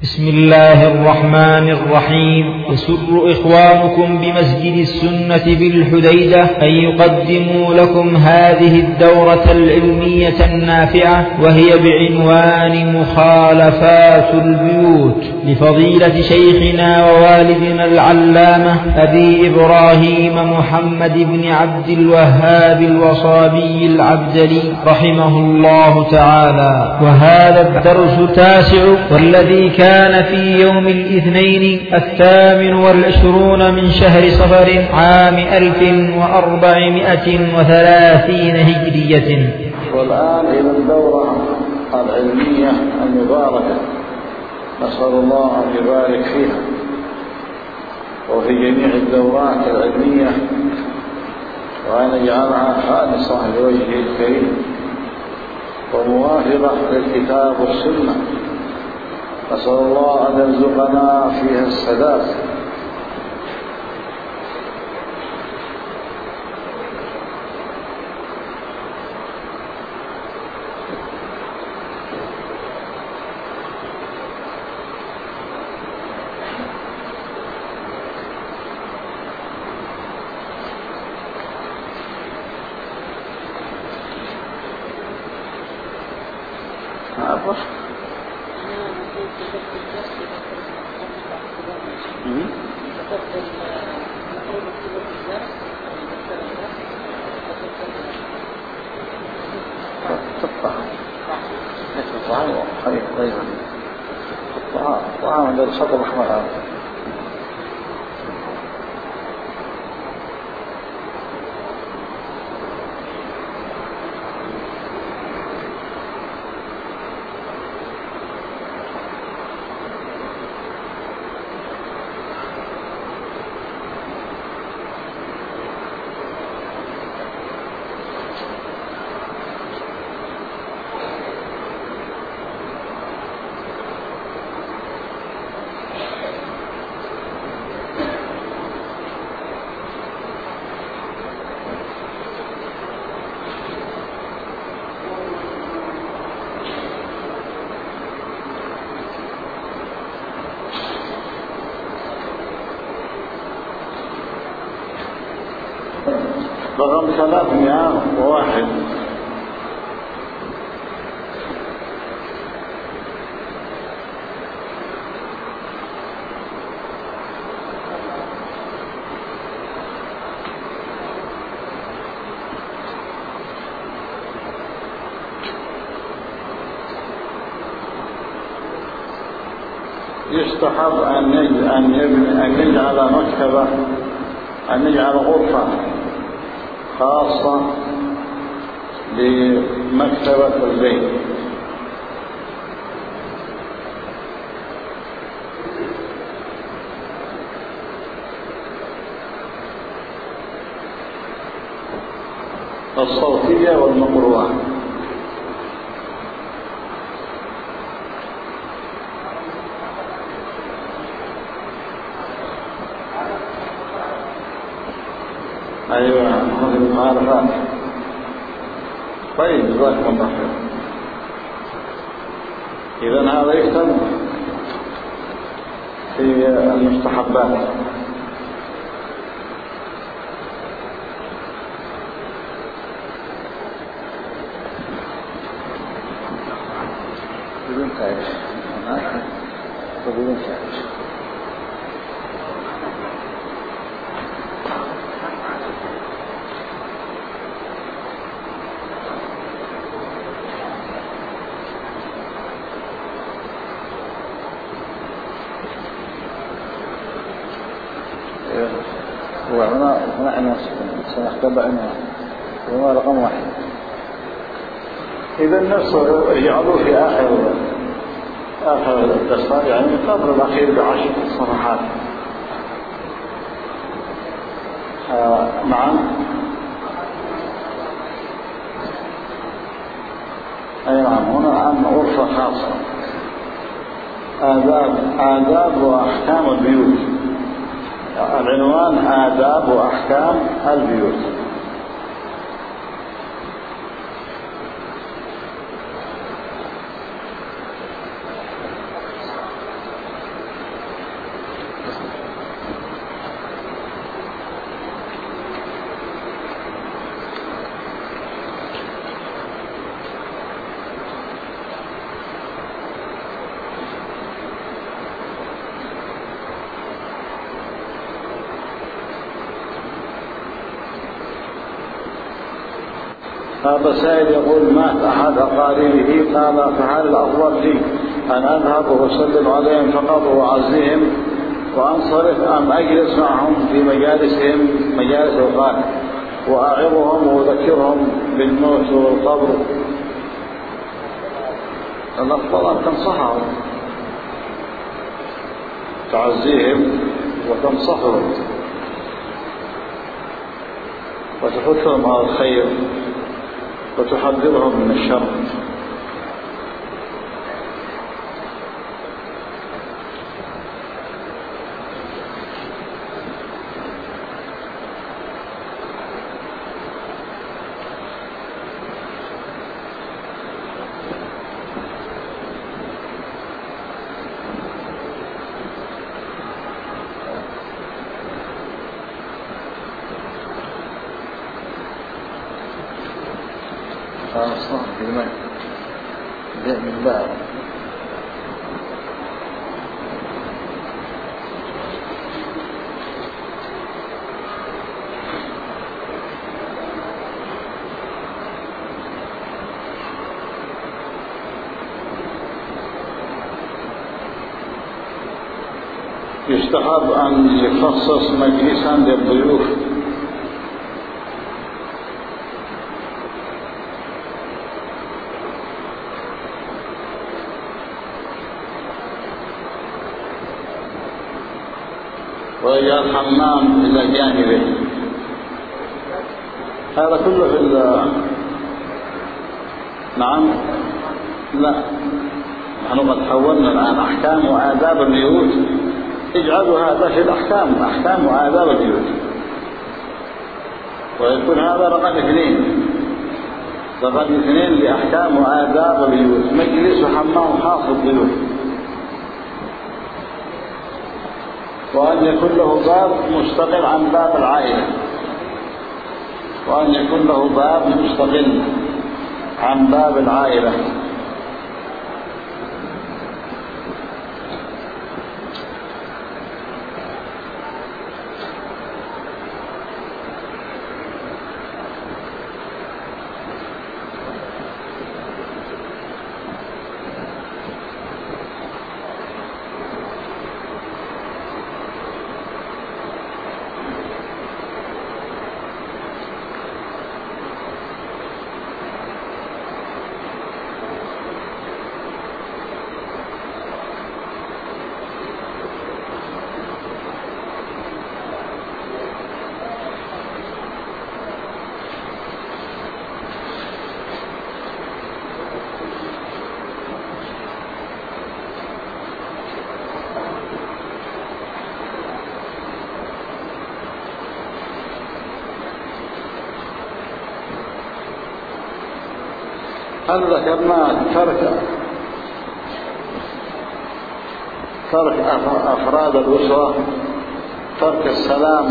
بسم الله الرحمن الرحيم. يسر إخوانكم بمسجد السنة بالحديدة أن يقدموا لكم هذه الدورة العلمية النافعة، وهي بعنوان مخالفات البيوت، لفضيلة شيخنا ووالدنا العلامة أبي إبراهيم محمد بن عبد الوهاب الوصابي العبدلي رحمه الله تعالى. وهذا الدرس التاسع، والذي كان في يوم الاثنين 28 من شهر صفر عام 1430 هجرية. والآن إلى الدورة العلمية المباركة، نسأل الله أن يبارك فيها وفي جميع الدورات العلمية، وأن يجعلها خالصة لوجهه الكريم وموافقة للكتاب والسنة. نسأل الله أن يرزقنا فيها السداد. طعام عند الخط الأحمر هذا. رقم 301. يستحب أن نجعل مكتبة، أن نجعل غرفة خاصة لمكتبة البيت. الصوتية والمقروءة. أيوة، هذه المعارفات. طيب، جزاكم الله خير. إذن هذا يكتب في المستحبات. بدون تعيش. بدون تعيش. وهنا سنختبع هو رقم 1. إذا النفس يجعلوه في آخر الدستار، يعني قبل الأخير ب10 صفحات. نعم. أي نعم. هنا عن غرفة خاصة، آداب وأحكام البيوت. العنوان آداب وأحكام البيوت. هذا سائل يقول مات أحد أقاربه، قال فهل الأفضل لي أن أذهب وأسلم عليهم فقط وأعزيهم وأنصرف، أم أجلس معهم في مجالسهم مجالس الوفاة وأعظهم وأذكرهم بالموت والقبر؟ الأفضل أن تنصحهم، تعزيهم وتنصحهم وتحثهم على الخير وتحذرهم من الشر. يستحب أن يخصص مجلسا للضيوف ويجعل حمام إلى جانبه. هذا كله في نعم لا، نحن قد حولنا الآن أحكام وآداب البيوت، اجعلوا هذا في الأحكام، أحكام وآداب البيوت، ويكون هذا رقم 2 لأحكام وآداب البيوت، مجلس وحمام خاص بالضيوف، وأن يكون له باب مستقل عن باب العائلة، وأن يكون له باب مستقل عن باب العائلة. هل ذكرنا ترك أفراد الأسرة، ترك السلام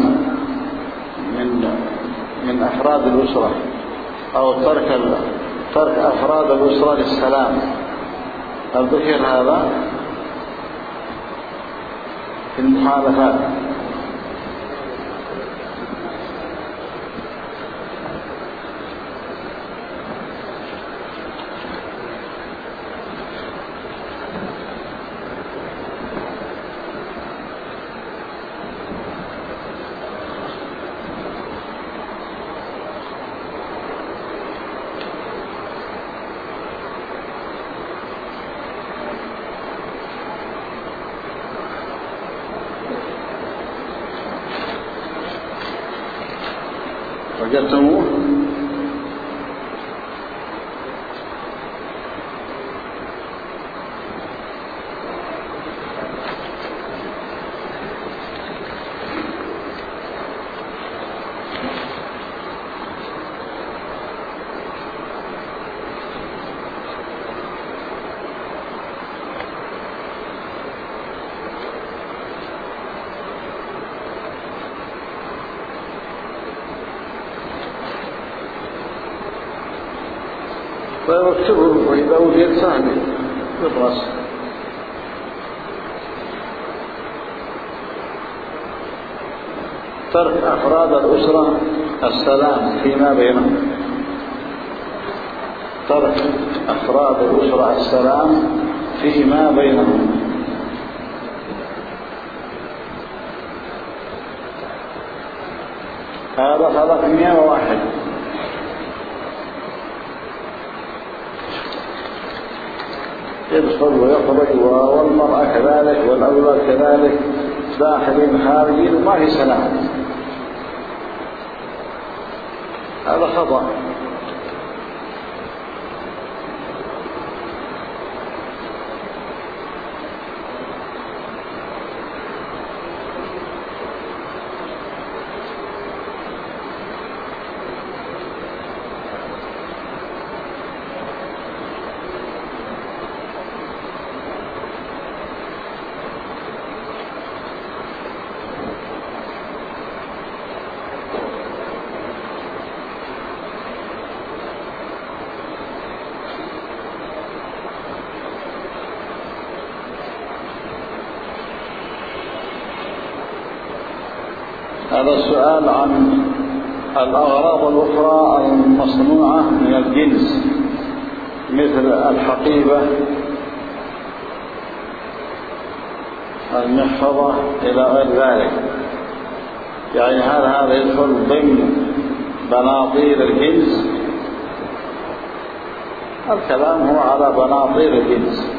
من أفراد الأسرة، أو ترك أفراد الأسرة للسلام؟ هل ذكر هذا في المخالفات؟ وجدتموه؟ فيكتبه، وإذا وجد سهل يدرس. ترك أفراد الأسرة السلام فيما بينهم. ترك أفراد الأسرة السلام فيما بينهم. هذا 301 يدخل ويخرج، والمرأة كذلك والأولاد كذلك داخلين خارجين وما في سلام. هذا خطأ. هذا السؤال عن الأغراض الأخرى المصنوعة من الجنس مثل الحقيبة، المحفظة إلى غير ذلك، يعني هل هذا يدخل ضمن بناطيل الجنس؟ الكلام هو على بناطيل الجنس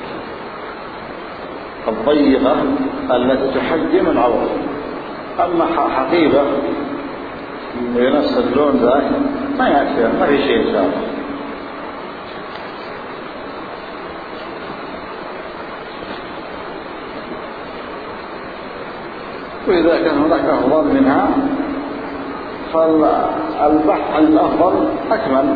الضيقة التي تحجم العورة. أما حقيبة بنفس اللون ذاك ما يكفي، ما في شيء إن شاء الله. وإذا كان هناك أفضل منها فالبحث عن الأفضل أكمل.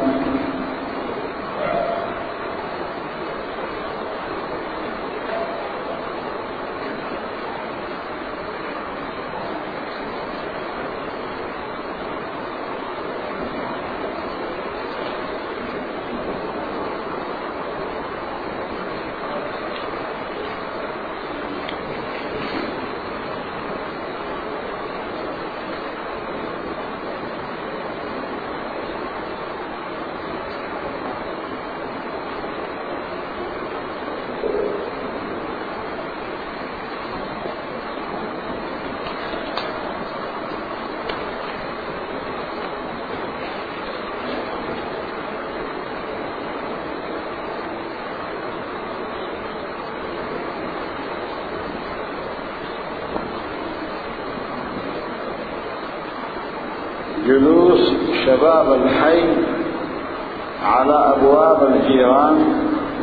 جلوس شباب الحي على أبواب الجيران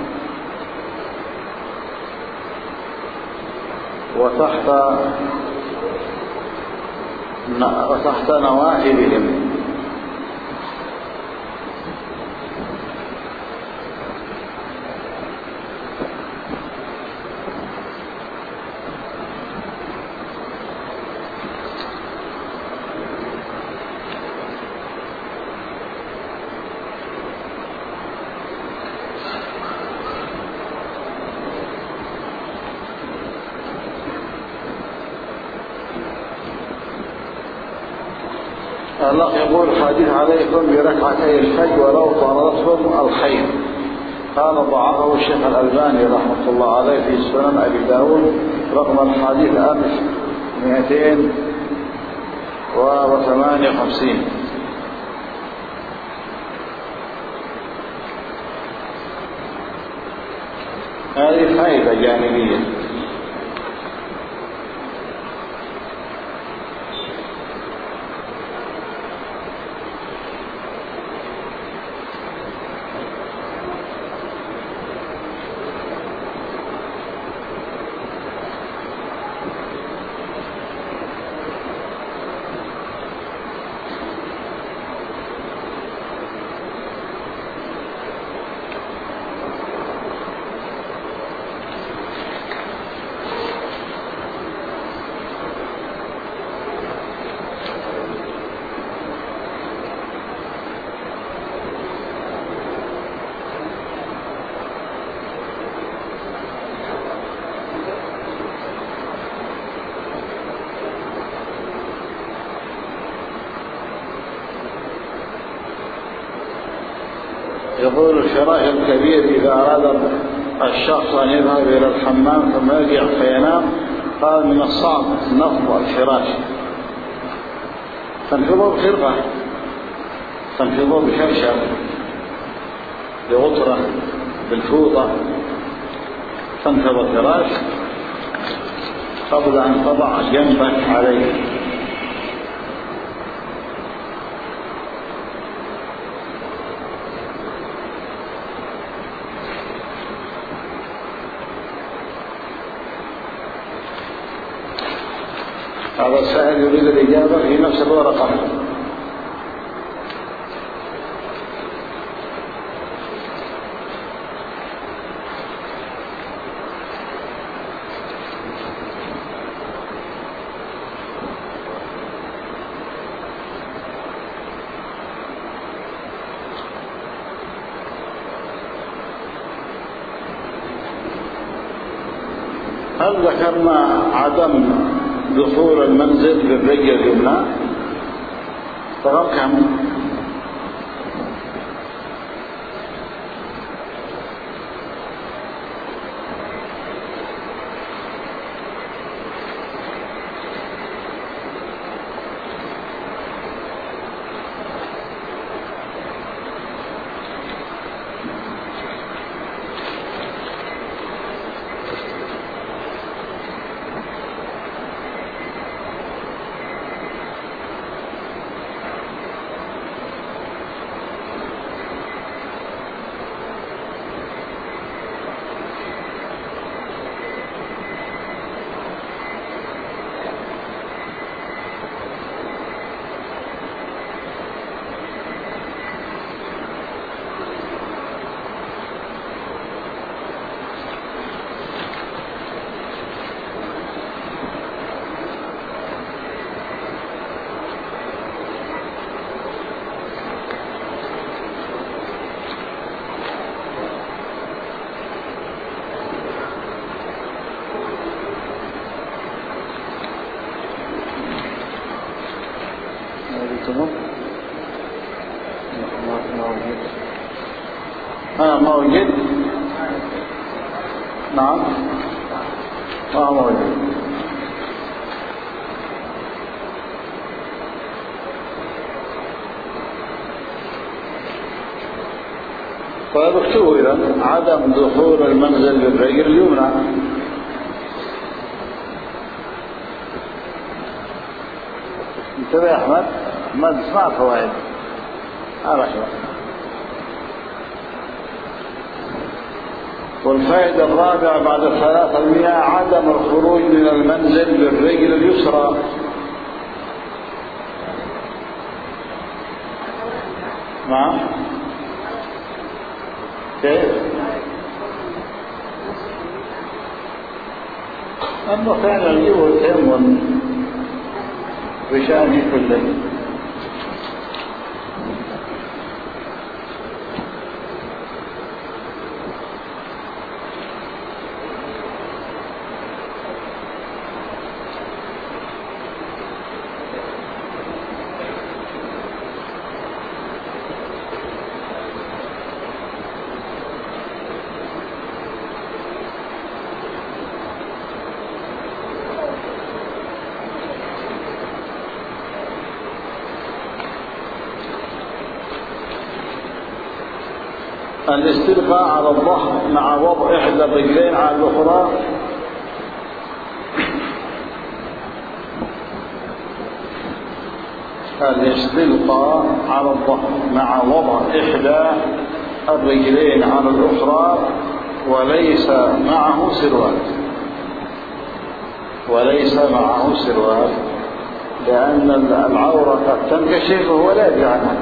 وتحت نوافذهم. الله يقول حديث عليكم بركعتي الفجر ولو طردتهم الخير. قال ضعفه الشيخ الألباني رحمة الله عليه في سنن أبي داود رقم الحديث 1258. هذه فائدة جانبية. يقول الفراش الكبير إذا أراد الشخص أن يذهب إلى الحمام ثم يرجع فينام، قال من الصعب نفض الفراش، تنفضه بخرقة، تنفضه بشرشف، بغطرة، بالفوطة، تنفض الفراش قبل أن تضع جنبك عليه. هذا السائل يريد الإجابة في نفس الورقة. هل ذكرنا عدم دخول المنزل بالرجل اليمنى؟ رقم كم؟ موجود؟ نعم موجود. طيب اكتبوا إذا عدم دخول المنزل بالرجل اليمنى. انتبه يا أحمد، ما تسمع فوائد رحمة. والفائدة الرابعة بعد 300 عدم الخروج من المنزل بالرجل اليسرى. نعم كيف؟ أنه كان يجيبه التيمم بشأنه كله. الاستلقاء على الظهر مع وضع إحدى الرجلين على الأخرى. الاستلقاء على الظهر مع وضع إحدى الرجلين على الأخرى وليس معه سروال، وليس معه سروال، لأن العورة قد تنكشف وهو لا يدري عنها.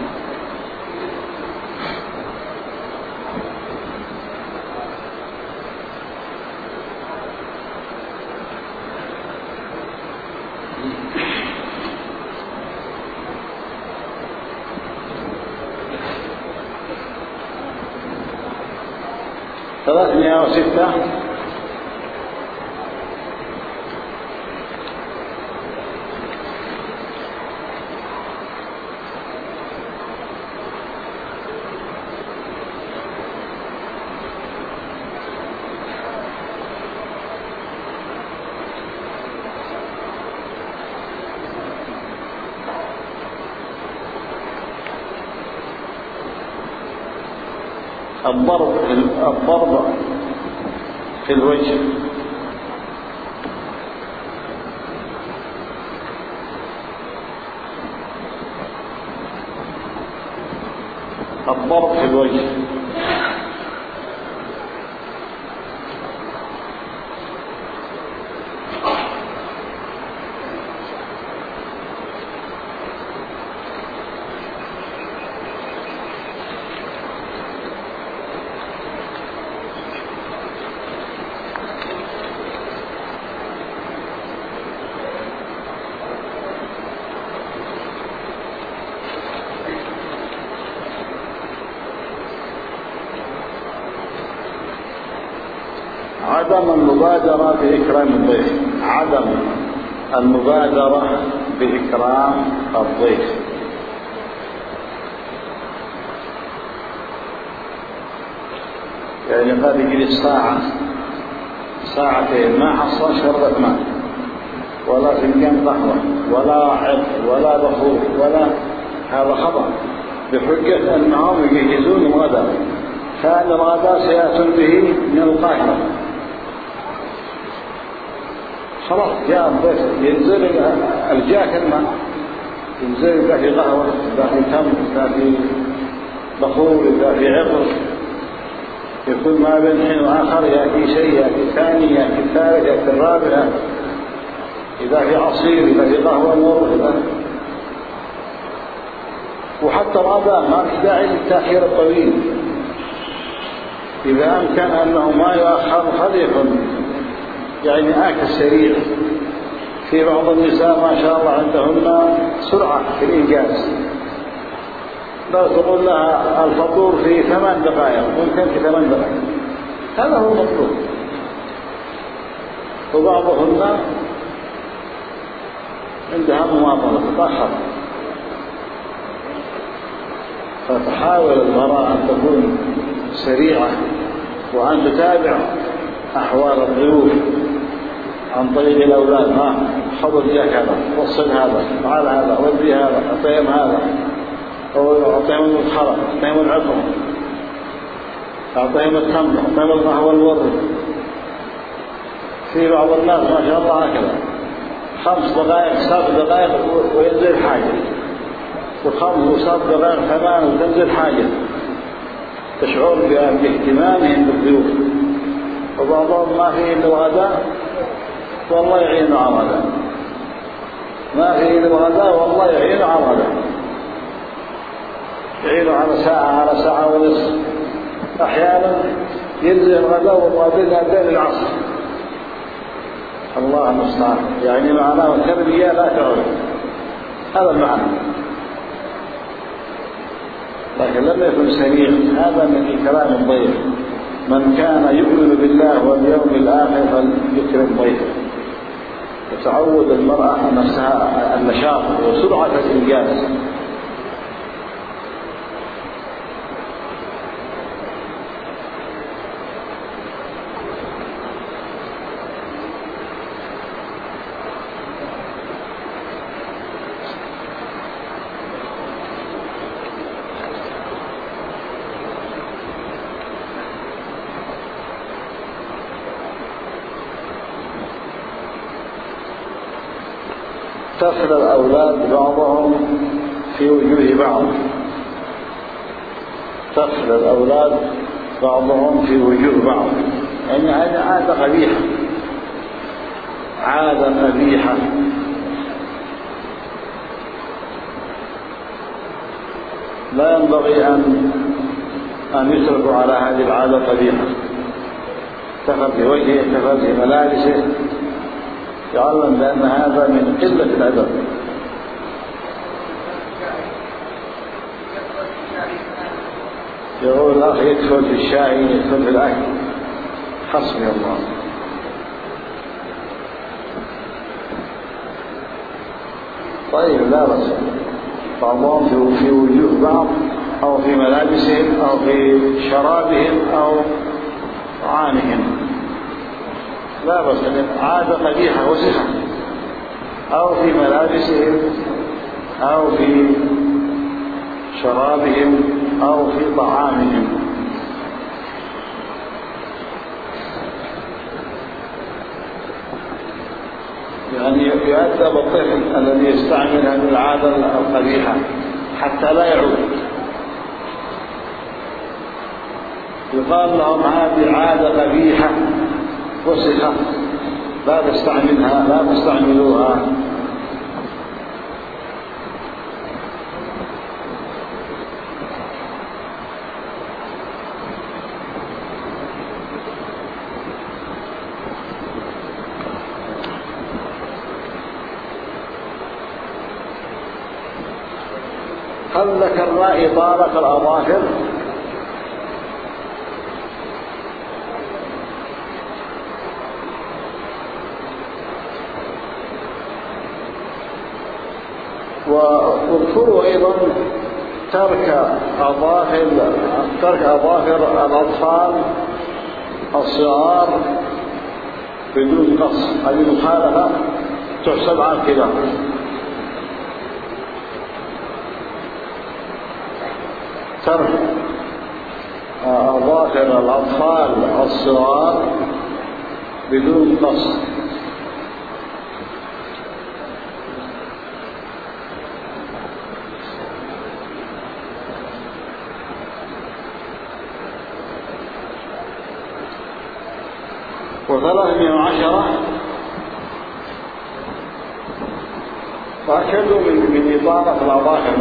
ثلاثمائة وستة. الضرب في الوجه. الضرب في الوجه. عدم المبادرة بإكرام الضيف. عدم المبادرة بإكرام الضيف. يعني قد يجلس ساعة ساعتين ما حصل شربة ماء ولا فنجان قهوة ولا عطر ولا بخور ولا، هذا خطأ، بحجة أنهم يجهزون الغداء، كان الغداء سيأتون به من القاهرة. خلاص جاء الضيف ينزل الجاك الماء، ينزل إذا في قهوة، إذا في تمر، إذا في بخور، إذا في عطر، يكون ما بين حين وآخر يأتي شيء، يأتي ثاني، يأتي ثالث، يأتي الرابع، إذا في عصير، إذا في قهوة نور، وحتى الغداء ما في داعي للتأخير الطويل. إذا أمكن أنه ما يؤخر خليكم يعني آكل سريع. في بعض النساء ما شاء الله عندهن سرعة في الإنجاز، لو تقول لها الفطور في 8 دقائق ممكن في 8 دقائق، هذا هو المطلوب. وبعضهن عندها مماطلة تتأخر، فتحاول المرأة أن تكون سريعة وأن تتابع أحوال الضيوف عن طريق الأولاد. خذ إياك هذا، وصل هذا، تعال هذا، ودي هذا، أعطيهم هذا، أعطيهم الخرق، أعطيهم العطر، أعطيهم التمر، أعطيهم القهوة الورد. في بعض الناس ما شاء الله هكذا 5 دقائق 7 دقائق وينزل حاجة، و5 و7 دقائق 8 وتنزل حاجة، تشعر باهتمامهم بالضيوف. وبعضهم ما فيه إلا الغداء والله يعينه على الغداء، ما فيه إلا الغداء والله يعينه على الغداء، يعينه على ساعة ونصف. أحيانا ينزل الغداء والغداء أداء العصر. الله المستعان، يعني معناه التربية لا تعود، هذا المعنى. لكن لم يكن سريع، هذا من إكرام الضيف. من كان يؤمن بالله واليوم الآخر فليكرم ضيفه. وتعود المرأة نفسها النشاط وسرعة الإنجاز. تفل الأولاد بعضهم في وجوه بعض. تفل الأولاد بعضهم في وجوه بعض، يعني هذه عادة قبيحة، عادة قبيحة. لا ينبغي أن يتركوا على هذه العادة القبيحة. تفل في وجهه، تفل في ملابسه، يعلم بأن هذا من قلة الأدب. يقول الأخ يدخل في الشاي، يدخل في الأكل، حسبي الله. طيب لا بأس، بعضهم في وجوه بعض، أو في ملابسهم، أو في شرابهم، أو طعامهم، لا بس عادة قبيحة وسخة، أو في ملابسهم، أو في شرابهم، أو في طعامهم. يعني يؤدب الطفل الذي يستعمل هذه العادة القبيحة حتى لا يعود. يقال لهم هذه عادة قبيحة وسخة لا تستعملها، لا تستعملوها. هل ذكرنا إطالة الأظافر؟ واذكروا أيضا ترك أظافر الأطفال الصغار بدون قص. هذه مخالفة تحسب على الكبار. ترك أظافر الأطفال الصغار بدون قص. و310 تأكدوا من إطالة الأظافر.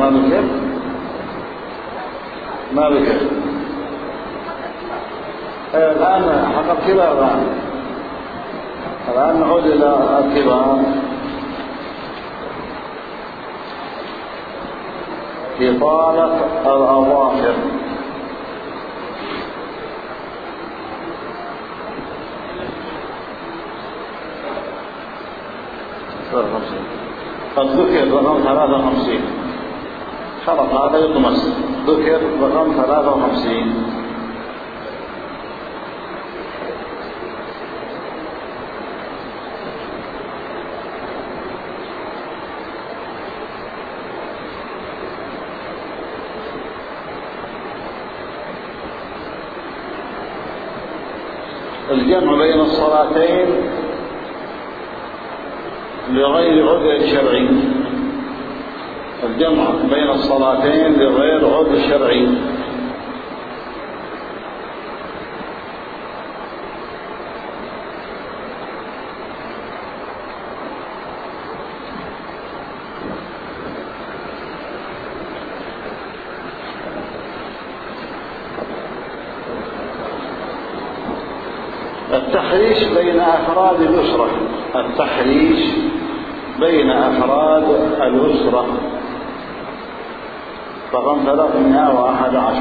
ما ذكر الآن حق الكبار. الآن نعود إلى الكبار. إطالة الأظافر. قد ذكر رقم 53. خلاص هذا يطمس. ذكر رقم 53. الجمع بين الصلاتين لغير عذر شرعي. الجمع بين الصلاتين لغير عذر شرعي. التحريش بين أفراد الأسرة. التحريش بين أفراد الأسرة. رقم 311.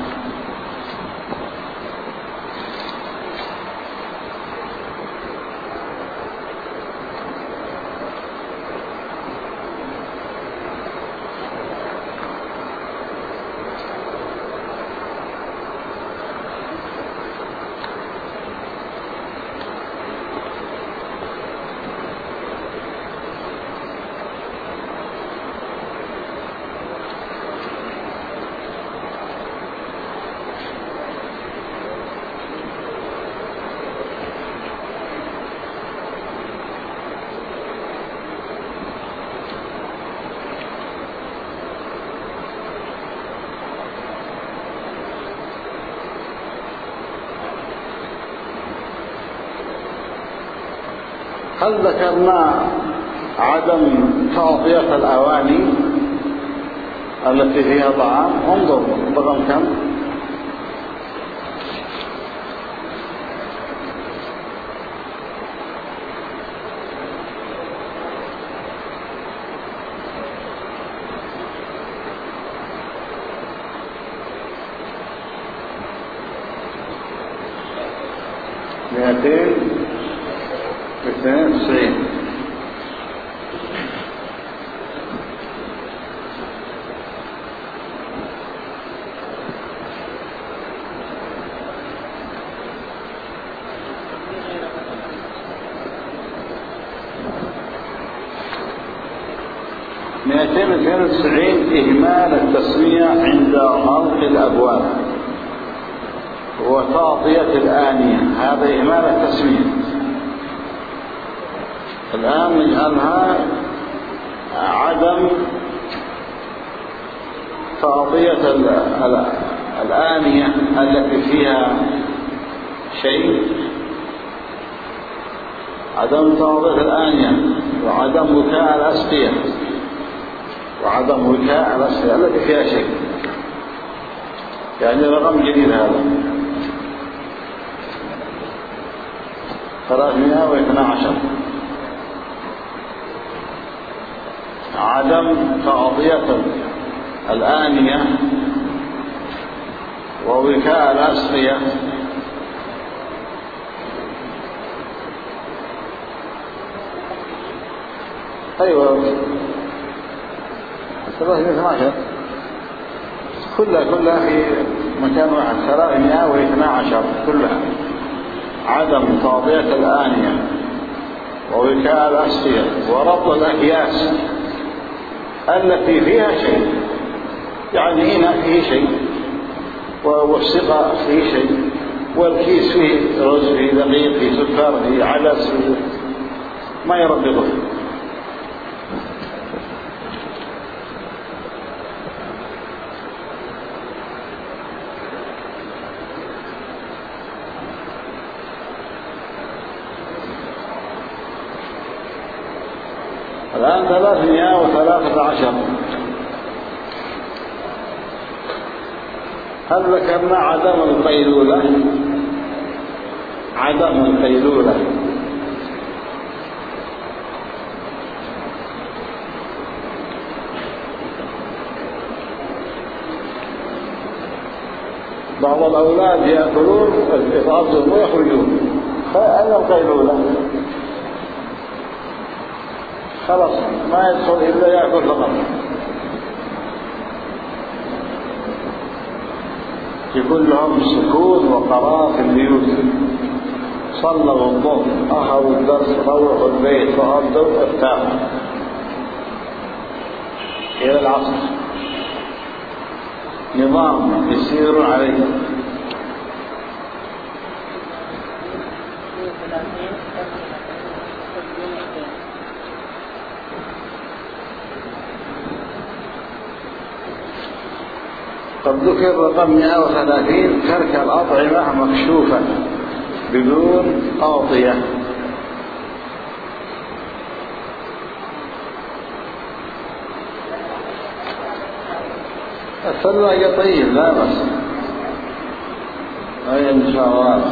هل ذكرنا عدم تغطية الأواني التي فيها طعام؟ انظر رقم كم؟ مئتين 92. إهمال التسمية عند غلق الأبواب وتغطية الآنية. هذا إهمال التسمية. الآن نجعلها عدم تغطية الآنية التي فيها شيء، عدم تغطية الآنية، وعدم وكاء الأسقية، وعدم وكاء الأسقية التي فيها شيء. يعني رقم جديد هذا 312. عدم تغطية الآنية ووكاء الأسقية أيوة 312 كلها في مكان واحد. 312 كلها عدم تغطية الآنية ووكاء الأسقية وربط الأكياس التي فيها شيء. يعني هنا فيه شيء، والسقاء فيه شيء، والكيس فيه رز، فيه دقيق، فيه سكر، فيه عدس، ما يربطه. الآن 313. هل ذكرنا عدم القيلولة؟ عدم القيلولة بعض الأولاد يأكلون إضافهم ويخرجون، فأين القيلولة؟ خلاص ما يدخل إلا يأكل فقط. يكون لهم سكون وقرار في البيوت، صلوا الظهر، أخذوا الدرس، روحوا البيت، فهدوا، ارتاحوا إلى العصر. نظام يسير عليه. قد ذكر رقم 130 ترك الأطعمة مكشوفة بدون أغطية. الثلاجة طيب لا بس، أي إن شاء الله،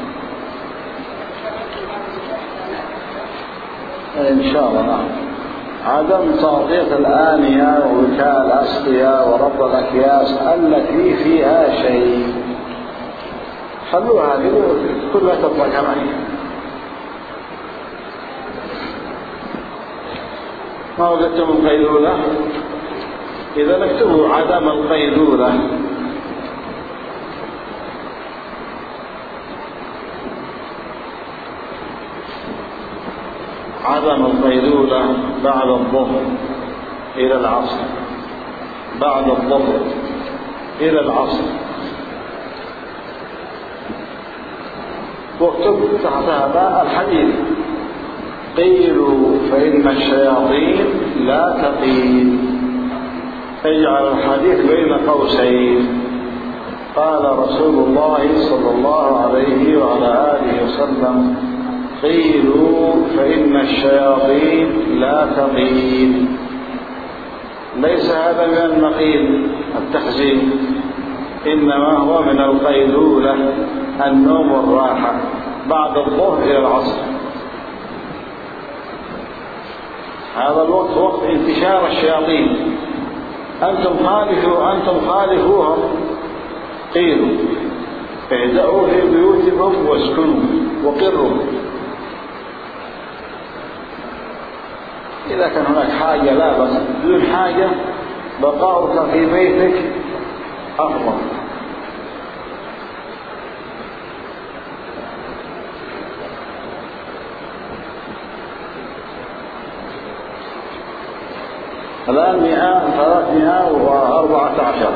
إن شاء الله. نعم. عدم تغطية الآنية ووكاء الأسقية وربط الأكياس التي فيها شيء. خلوها كلها تبقى كما هي. ما وجدتم القيلولة؟ إذا نكتبوا عدم القيلولة. عدم القيلولة بعد الظهر إلى العصر، بعد الظهر إلى العصر. واكتب تحت هذا الحديث: قيلوا فإن الشياطين لا تقيل. اجعل الحديث بين قوسين. قال رسول الله صلى الله عليه وعلى آله وسلم: قيلوا فإن الشياطين لا تقيل. ليس هذا من النقيل التحزين، إنما هو من القيلولة، النوم والراحة بعد الظهر إلى العصر. هذا الوقت وقت انتشار الشياطين، أنتم خالفوهم. قيلوا اهدأوا في بيوتكم واسكنوا وقروا. إذا كان هناك حاجة لا بس، بدون حاجة بقاؤك في بيتك أفضل. الآن 314.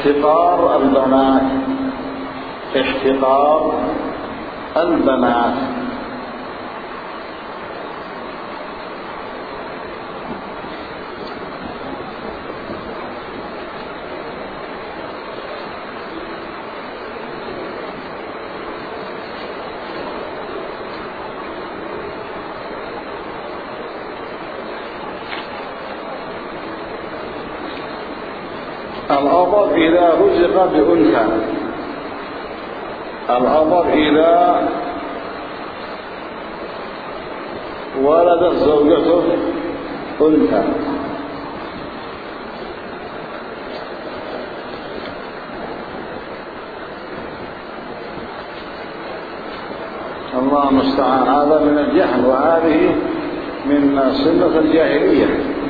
احتقار البنات، احتقار البنات. الأضر إذا رزق بأنثى، الأضر إذا ولدت زوجته أنثى. الله المستعان. هذا من الجهل، وهذه من سنة الجاهلية.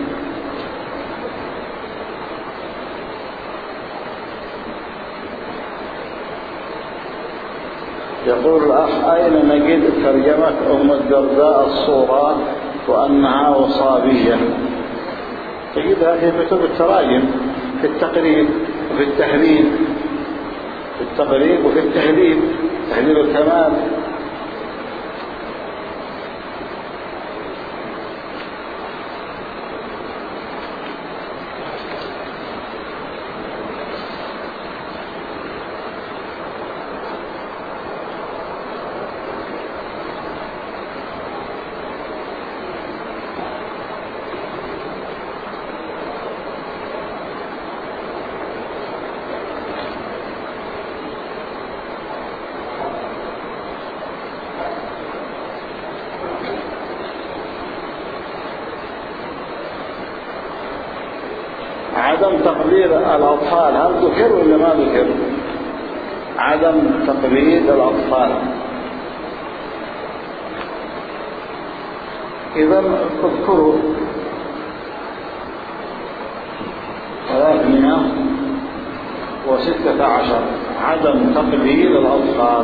يقول الأخ: أين نجد ترجمة أم الدرداء الصورة وأنها وصابية؟ تجدها في كتب التراجم، في التقريب وفي التهذيب، في التقريب وفي التهذيب، تهذيب الكمال. عدم تقدير الأطفال هل ذكر ولا ما ذكر؟ عدم تقدير الأطفال. إذا اذكروا 316 عدم تقدير الأطفال.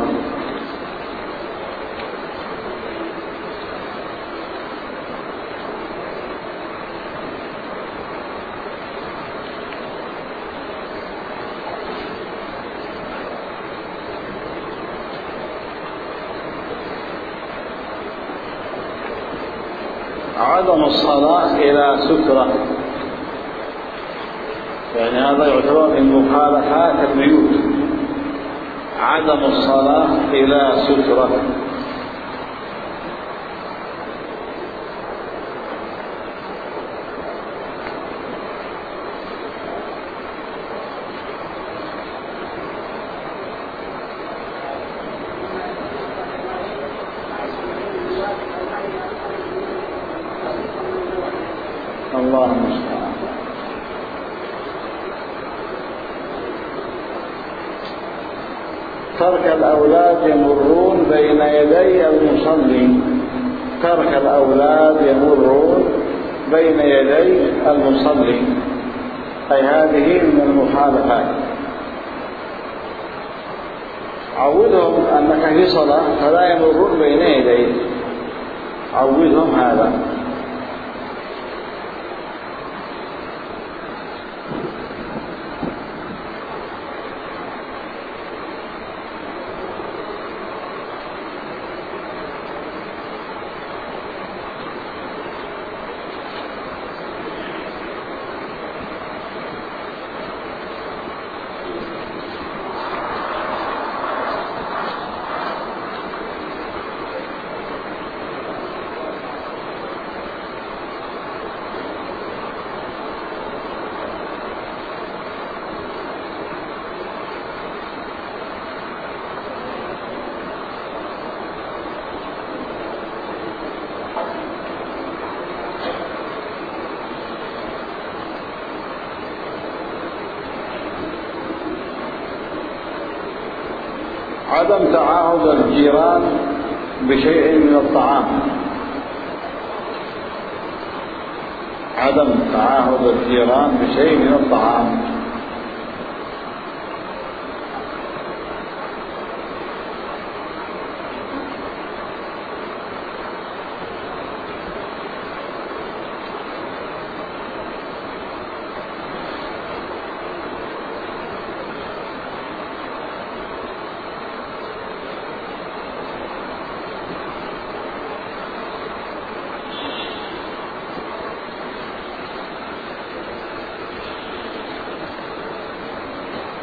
عدم الصلاة إلى سترة، يعني هذا يعتبر من مخالفات البيوت. عدم الصلاة إلى سترة. الله المستعان. ترك الأولاد يمرون بين يدي المصلي. ترك الأولاد يمرون بين يدي المصلي، أي هذه من المخالفات. عودهم أنك في صلاة فلا يمرون بين يديك، عودهم هذا. عدم تعاهد الجيران بشيء من الطعام. عدم تعاهد الجيران بشيء من الطعام.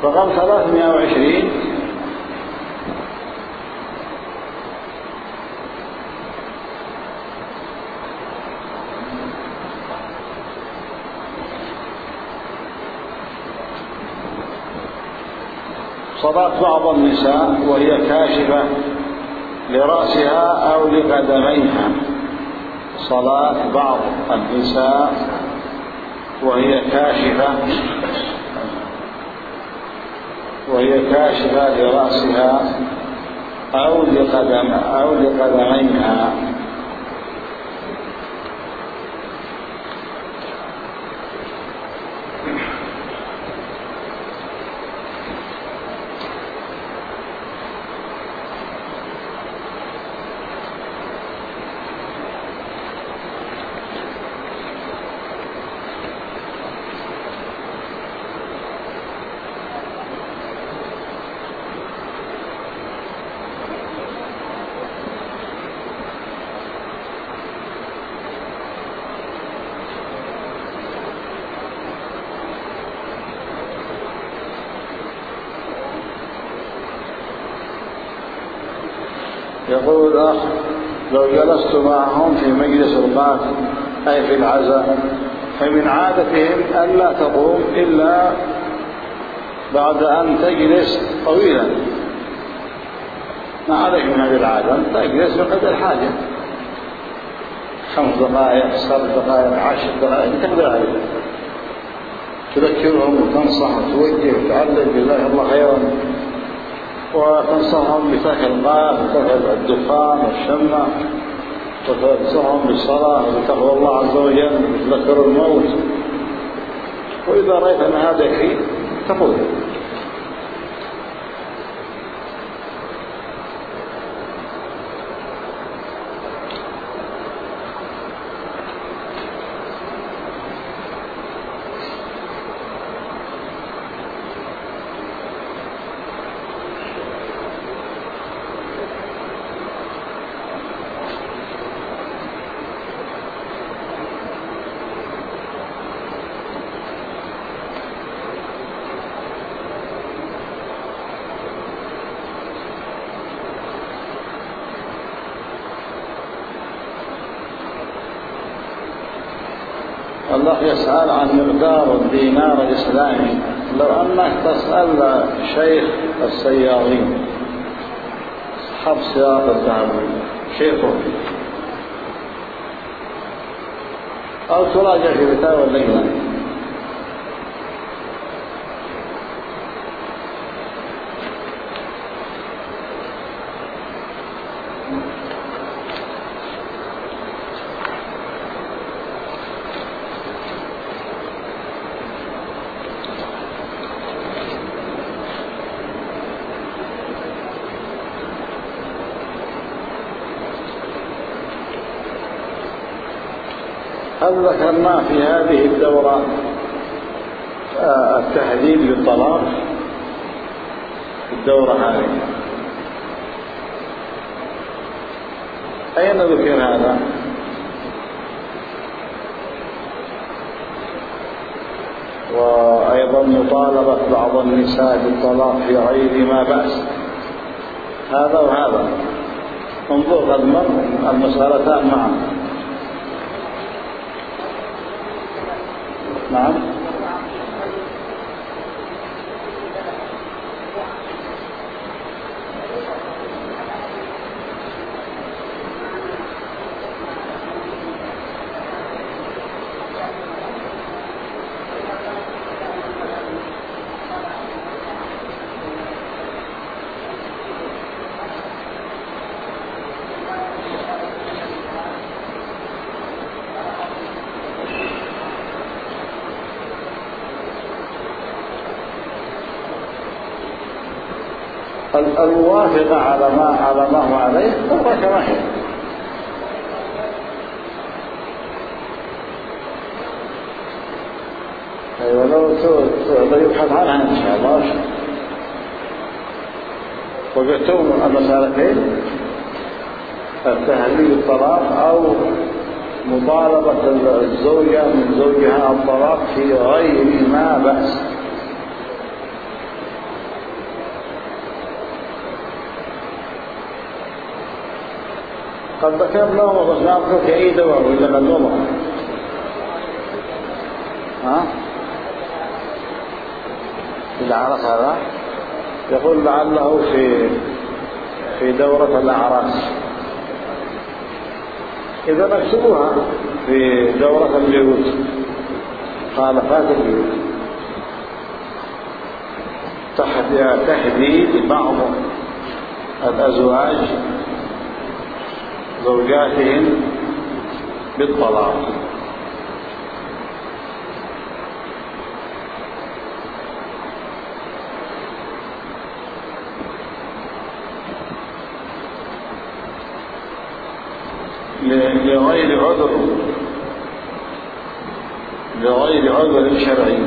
رقم 320 صلاة بعض النساء وهي كاشفة لرأسها أو لقدميها. صلاة بعض النساء وهي كاشفة لرأسها أو لقدميها. يقول الأخ: لو جلست معهم في مجلس القاف أي في العزاء، فمن عادتهم ألا تقوم إلا بعد أن تجلس طويلا. ما عليك من هذه العادة، تجلس بقدر الحاجة، 5 دقائق 7 دقائق 10 دقائق تقدر عليه، تذكرهم وتنصح وتوجه وتعلم جزاك الله خيرا، وتنصحهم بترك القاف وترك الدخان والشمة، وتنصحهم بالصلاة وتقوى الله عز وجل وتذكر الموت. وإذا رأيت أن هذا يكفي تقول. الله يسأل عن مقدار الدينار الإسلامي. لو أنك تسأل شيخ السيارين أصحاب السيارة الذهبية شيخه، أو تراجع في فتاوى اللجنة، هل ذكرنا في هذه الدورة التحديد للطلاق في الدورة هذه؟ أين ذكر هذا؟ وأيضا مطالبة بعض النساء بالطلاق في غير ما بأس، هذا وهذا. انظر قد مر المسألتان معا. نعم. الموافقة على ما هو عليه هو كما هي. ولو يبحث عنها إن شاء الله. وقلتم المسألتين: التهديد الطلاق أو مطالبة الزوجة من زوجها الطلاق في غير ما بأس. قد ذكرنا بس ما أذكر أي دواء ولا قد وضع. العرس هذا يقول لعله في دورة الأعراس. إذا نكتبوها في دورة البيوت، خالفات البيوت، تحديد بعض الأزواج زوجاتهم بالطلاق. لغير عذر شرعي.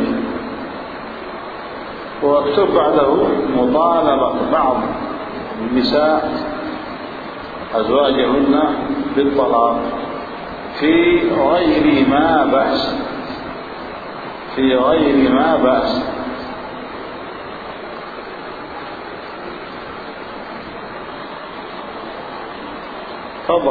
واكتب بعده مطالبة بعض النساء أزواجهن بالطلاق في غير ما بأس، في غير ما بأس. تفضل.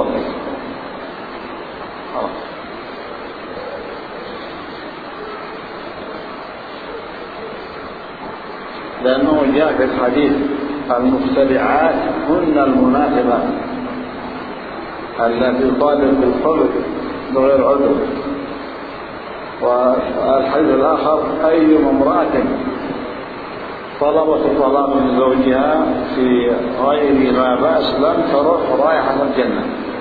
لأنه جاء في الحديث المخترعات هن المنافقات التي طالب بالخلق بغير عذر. والحديث الآخر أي امرأة طلبت الطلاق من زوجها في غير ما بأس لم ترح رائحة الجنة.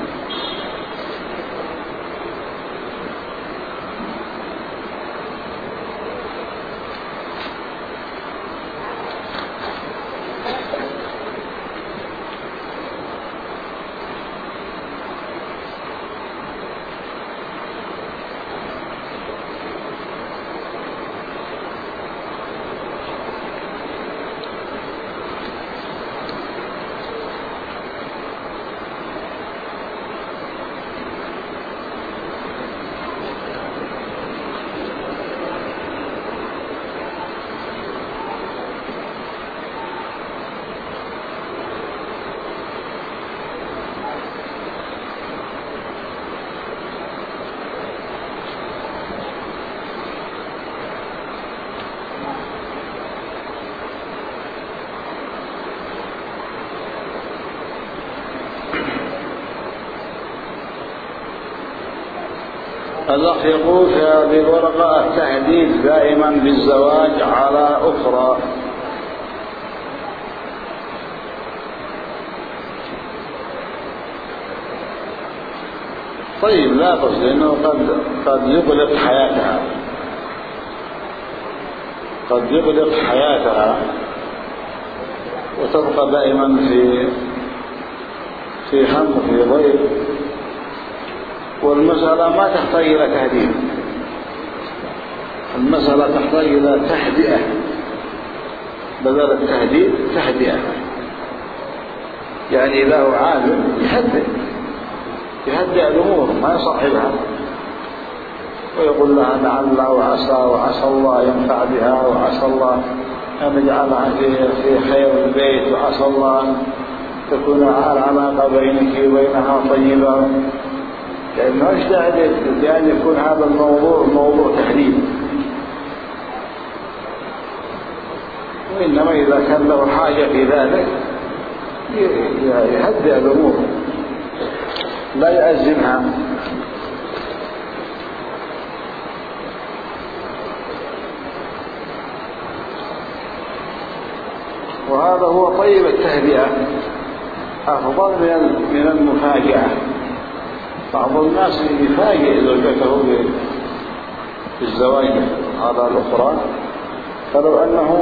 الأخ يقول في هذه الورقة التهديد دائما بالزواج على أخرى. طيب لا بس لأنه قد يغلق حياتها، قد يغلق حياتها وتبقى دائما في هم وفي ضيق. والمسألة ما تحتاج إلى تهديد، المسألة تحتاج إلى تهدئة، بدل التهديد تهدئة. يعني له عالم يهدئ الأمور ما يصعبها ويقول لها لعل وعسى الله ينفع بها، وعسى الله أن يجعلها في خير البيت، وعسى الله أن تكون العلاقة بينك وبينها طيبة. لأنه يجتهد بأن يكون هذا الموضوع موضوع تهديد. وإنما إذا كان له حاجة في ذلك يهدئ الأمور لا يأزمها. وهذا هو طيب التهدئة، أفضل من المفاجأة. بعض الناس يفاجئ زوجته بالزواج على الأخرى، فلو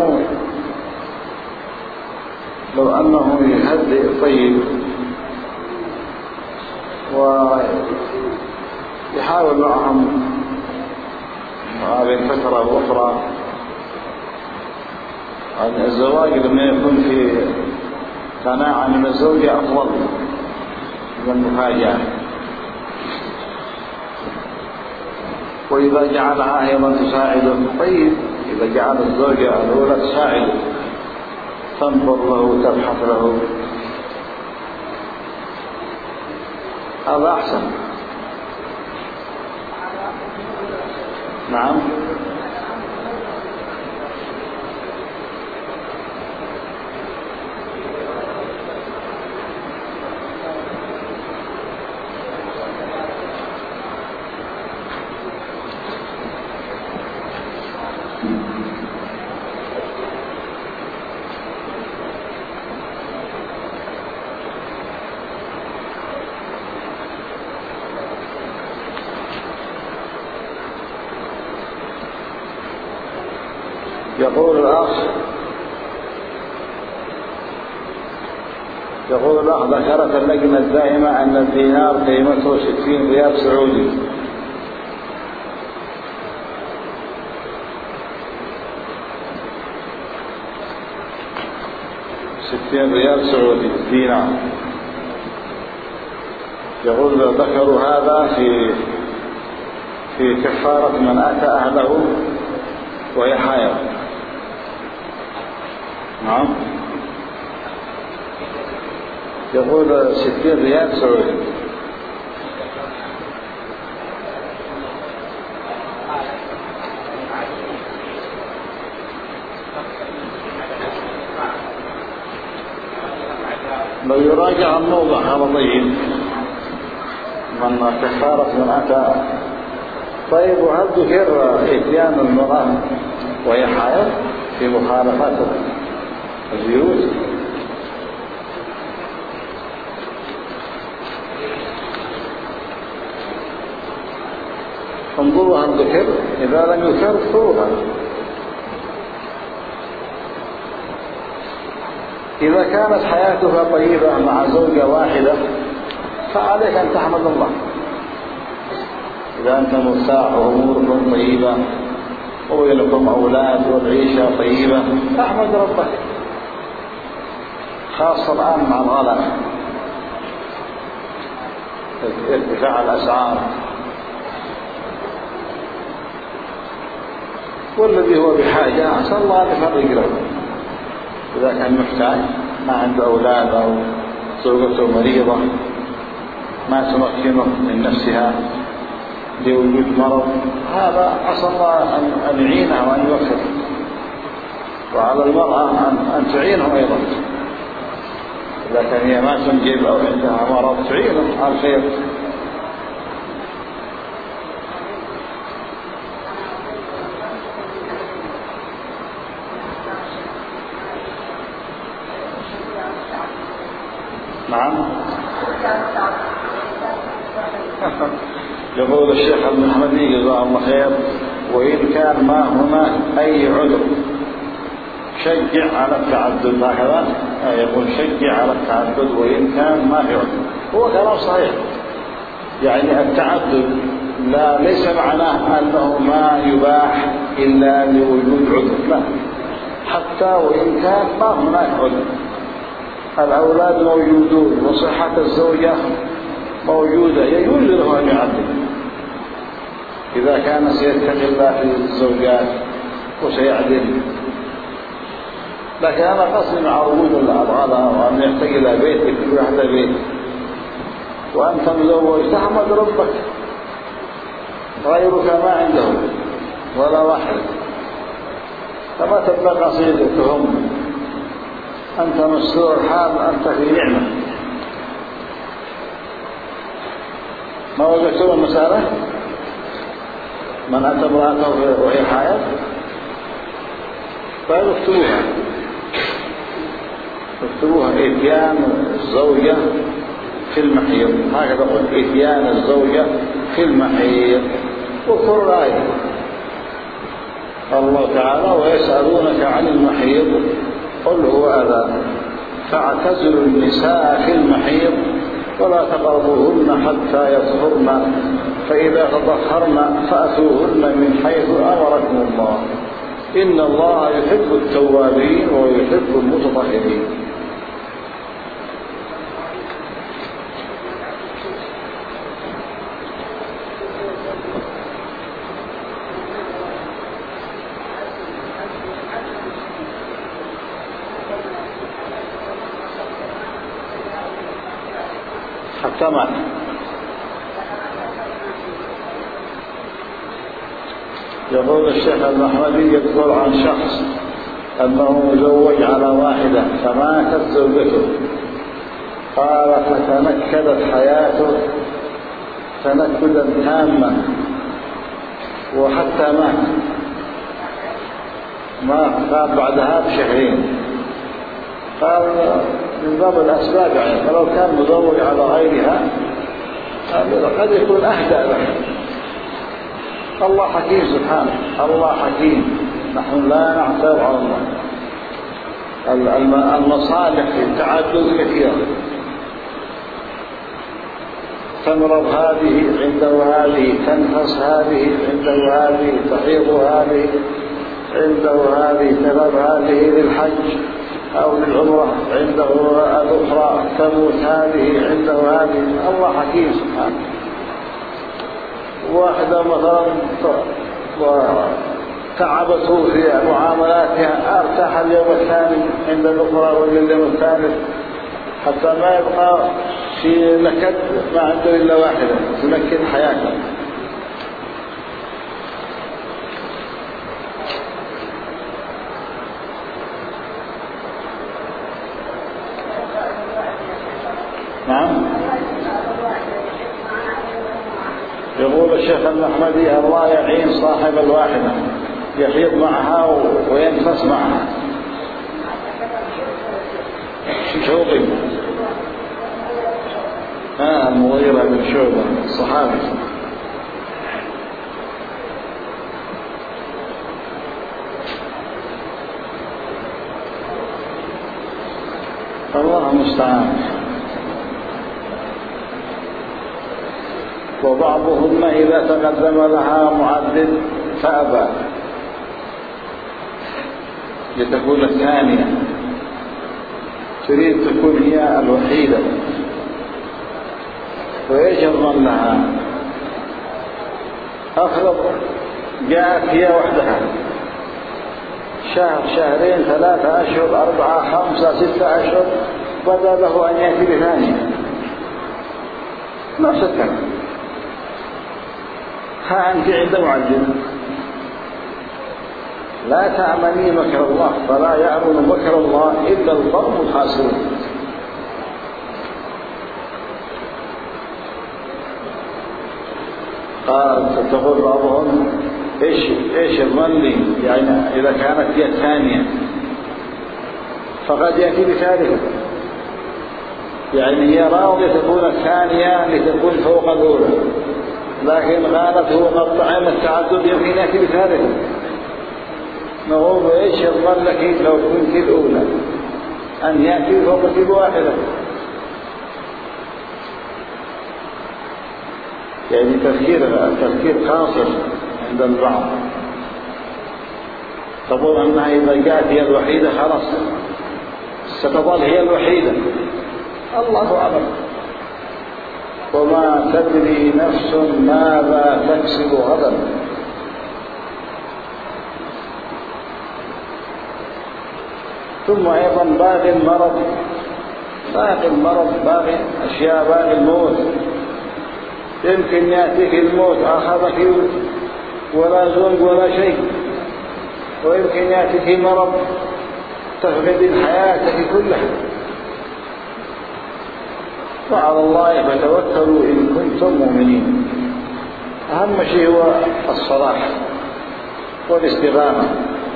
أنه يهدئ طيب ويحاول معهم هذه فترة أخرى. الزواج لما يكون في قناعة من الزوجة أفضل من المفاجأة. وإذا جعلها أيضا تساعده طيب، إذا جعل الزوجة الأولى تساعده، تنظر له، تبحث له، هذا أحسن. نعم. يقول الأخ ذكرت اللجنة الدائمة أن الدينار قيمته 60 ريال سعودي. ريال سعودي دينار. يقول ذكروا هذا في كفارة من أتى أهله وهي حائض. نعم. يقول 60 ريال سعودي. لو يراجع الموضع هذا طيب من كفارة من أتى. طيب وهل ذكر إتيان المرأة وهي حائض في مخالفات البيوت؟ انظروا هل ذكر. إذا لم يذكر فروها. إذا كانت حياتها طيبة مع زوجة واحدة فعليك أن تحمد الله. إذا أنت مرتاح وأموركم طيبة ولكم أولاد والعيشة طيبة فاحمد ربك، خاصة الآن مع الغلاء ارتفاع الأسعار. والذي هو بحاجة عسى الله أن يفرج له. إذا كان محتاج ما عنده أولاد أو زوجته مريضة ما تمكنه من نفسها لوجود مرض، هذا عسى الله أن يعينه وأن يوفقه. وعلى المرأة أن تعينه أيضا. إذا كان هي ما تنجب أو عندها مرض تعينه على الخير. نعم. يقول الشيخ المحمدي جزاه الله خير: وإن كان ما هناك أي عذر شجع على التعدد. هكذا يقول شجع على التعدد وإن كان ما في عذر. هو كلام صحيح، يعني التعدد ليس معناه أنه ما يباح إلا لوجود عذر، لا، حتى وإن كان ما هناك عذر. الأولاد موجودون وصحة الزوجة موجودة، يجوز له أن يعدل إذا كان سيتقي الله في الزوجات وسيعدل. لكن أنا قصدي مع وجود الأضغاثة وأن يحتاج إلى بيت كل واحدة بيت وأنت مزوج تحمد ربك، غيرك ما عنده ولا واحد، فما تبقى قصيدتهم. أنت مسرور الحال، أنت في نعمة. ما وجدتم المسألة؟ من أتى امرأته وهي حائض فاكتبوها إتيان الزوجة في المحيض. هكذا قلت: إتيان الزوجة في المحيض. واذكروا الآية الله تعالى: ويسألونك عن المحيض قل هو أذى فاعتزلوا النساء في المحيض ولا تقربوهن حتى يطهرن فإذا تطهرن فأتوهن من حيث أمركم الله إن الله يحب التوابين ويحب المتطهرين. حتى مات يقول الشيخ المحمدي يذكر عن شخص أنه مزوج على واحدة فماتت زوجته، قال فتنكدت حياته تنكدا تاما وحتى مات قال بعدها بشهرين. قال من باب الأسباب يعني، فلو كان مزوج على غيرها قد يكون أهدى له. الله حكيم سبحانه، الله حكيم، نحن لا نعترض على الله. المصالح في التعدد كثيرة، تمرض هذه عنده هذه، تنفس هذه عنده هذه، تحيض هذه عنده هذه، تذهب هذه للحج أو للعمرة عنده الأخرى، تموت هذه عنده هذه. الله حكيم سبحانه. واحدة مثلا تعبته في معاملاتها ارتاح اليوم الثاني عند الأخرى واليوم الثالث، حتى ما يبقى في نكد ما عنده إلا واحدة تنكد حياته. نعم. يقول الشيخ المحمدي الله يعين صاحب الواحدة يحيض معها وينفس معها. شوقي المغيرة بن شعبة الصحابي. الله المستعان. وبعضهم إذا تقدم لها معدد فأبى لتكون الثانية، تريد تكون هي الوحيدة، ويجرم لها. أفرض جاءت هي وحدها شهر شهرين 3 أشهر 4 5 6 أشهر، بدا له أن يأتي بثانية نفس الكلام. ها أنت عند معجل، لا تأمني مكر الله، فلا يأمن مكر الله إلا القوم الخاسرون. قال تقول بعضهم إيش الظن يعني إذا كانت هي الثانية فقد يأتي بثالثة، يعني هي راضية تكون الثانية لتكون فوق الأولى، لكن قالت هو قد طعم التعدد يمكن يأتي بثالثة. نقول إيش الظن لك لو كنت الأولى أن يأتي فوق بواحدة؟ يعني تفكير قاصر عند البعض. تقول أنها إذا جاءت هي الوحيدة خلاص ستظل هي الوحيدة. الله أعلم. وما تدري نفس ماذا تكسب غدا. ثم أيضا باقي المرض باقي أشياء، باقي الموت. يمكن يأتيك الموت أخذك ولا زوج ولا شيء، ويمكن يأتيك مرض تفقد حياتك كلها. وعلى الله فتوكلوا إن كنتم مؤمنين. أهم شيء هو الصلاح والاستقامة.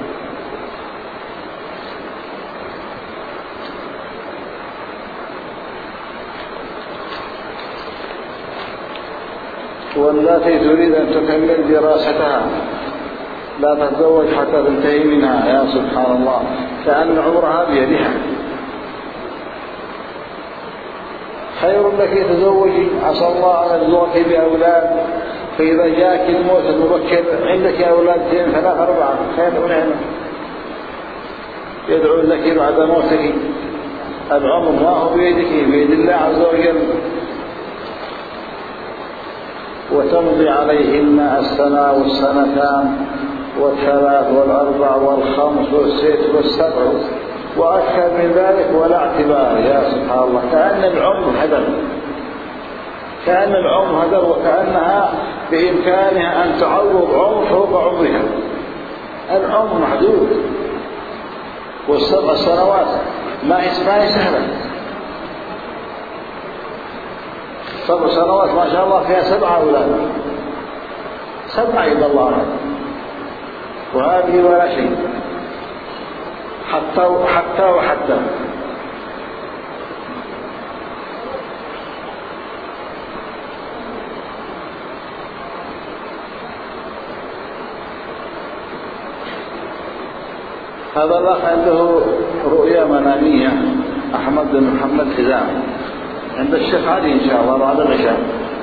والتي تريد أن تكمل دراستها لا تتزوج حتى تنتهي منها. يا سبحان الله، كأن عمرها بيدها. خير لك تزوجي، عسى الله أن يرزقك بأولاد، فإذا جاءك الموت المبكر عندك أولاد 2 3 4 خير ونعمة، يدعو لك بعد موتك. العمر ما هو بيدك، بيد الله عز وجل. وتمضي عليهن السنة والسنتان والثلاث والأربع والخمس والست والسبع وأكثر من ذلك ولا اعتبار. يا سبحان الله، كأن العمر هدم. كأن العمر هذا وكأنها بإمكانها أن تعوض عمر فوق عمرها. العمر محدود، والسبع سنوات ما هي سهلة. 7 سنوات ما شاء الله فيها 7 أولاد، 7 إلى الله، وهذه ولا شيء حتى. هذا الأخ عنده رؤيا منامية، أحمد بن محمد حزام، عند الشيخ علي إن شاء الله بعد العشاء.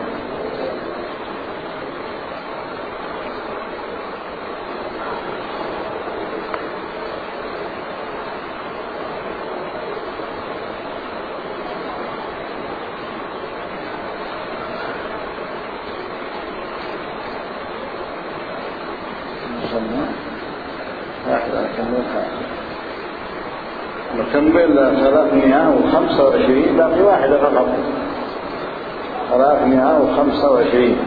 نكمل 325، باقي واحدة فقط. 325.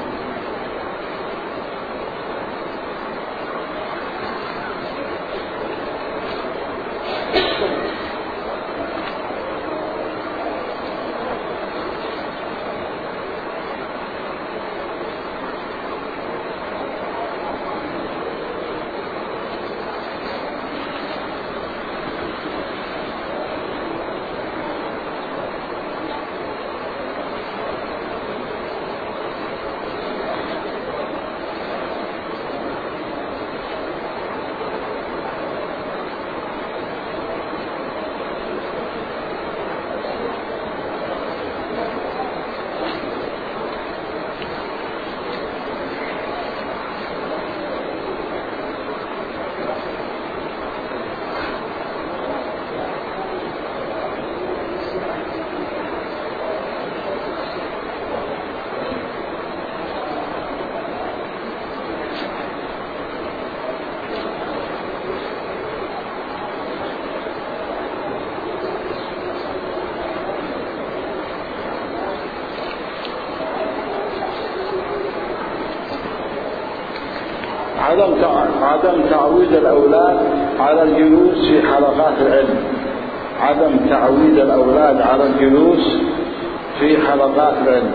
عدم تعويد الأولاد على الجلوس في حلقات العلم. عدم تعويد الأولاد على الجلوس في حلقات العلم.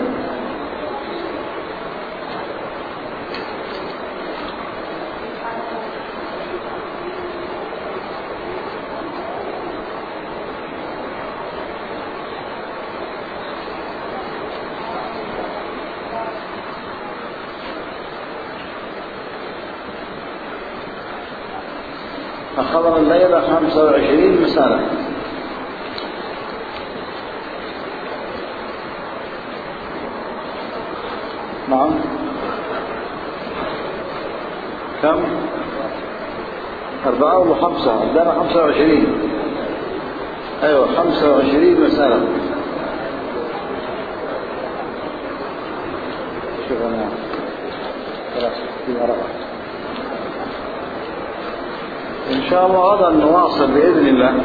أخذنا الليلة 25 مسألة. نعم، كم؟ 4 و 5، عندنا 25. أيوة 25 مسألة. شوف أنا خلاص في ورقة. إن شاء الله غدا نواصل بإذن الله،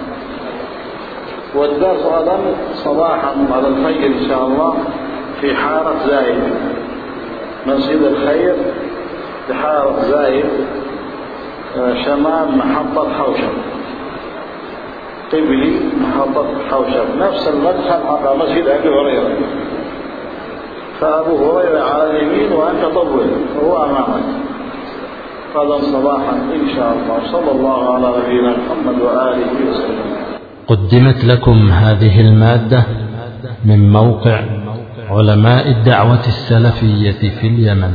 والدرس غدا صباحا على الفجر إن شاء الله في حارة زايد، مسجد الخير في حارة زايد شمال محطة حوشب، قبلي محطة حوشب، نفس المدخل حق مسجد أبي هريرة. فأبو هريرة على اليمين وأنت طول هو أمامك. غدا صباحا إن شاء الله. صلى الله على نبينا محمد وآله وسلم. قدمت لكم هذه المادة من موقع علماء الدعوة السلفية في اليمن.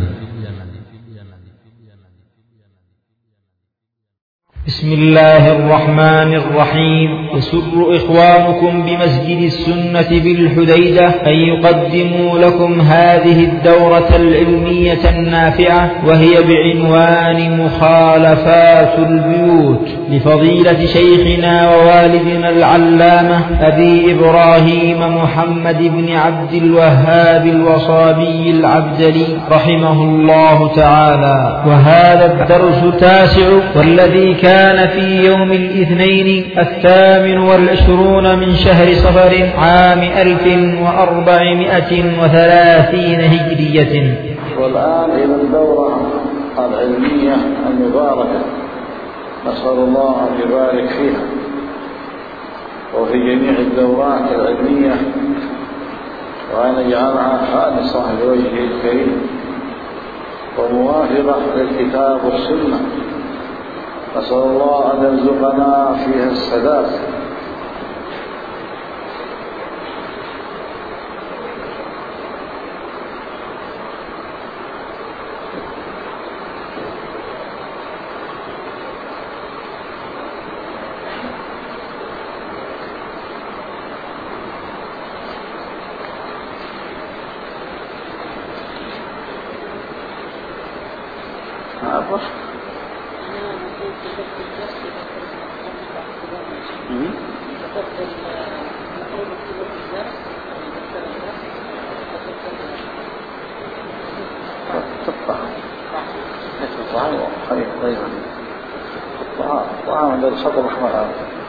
بسم الله الرحمن الرحيم. يسر إخوانكم بمسجد السنة بالحديدة أن يقدموا لكم هذه الدورة العلمية النافعة، وهي بعنوان مخالفات البيوت، لفضيلة شيخنا ووالدنا العلامة أبي إبراهيم محمد بن عبد الوهاب الوصابي العبدلي رحمه الله تعالى. وهذا الدرس 9، والذي كان كان في يوم الاثنين 28 من شهر صفر عام 1430 هجرية. والآن إلى الدورة العلمية المباركة، نسأل الله أن يبارك فيها وفي جميع الدورات العلمية، وأن يجعلها خالصة لوجهه الكريم وموافقة للكتاب والسنة. نسأل الله أن يرزقنا فيها السداد. الطعام عند الخضر الأحمر.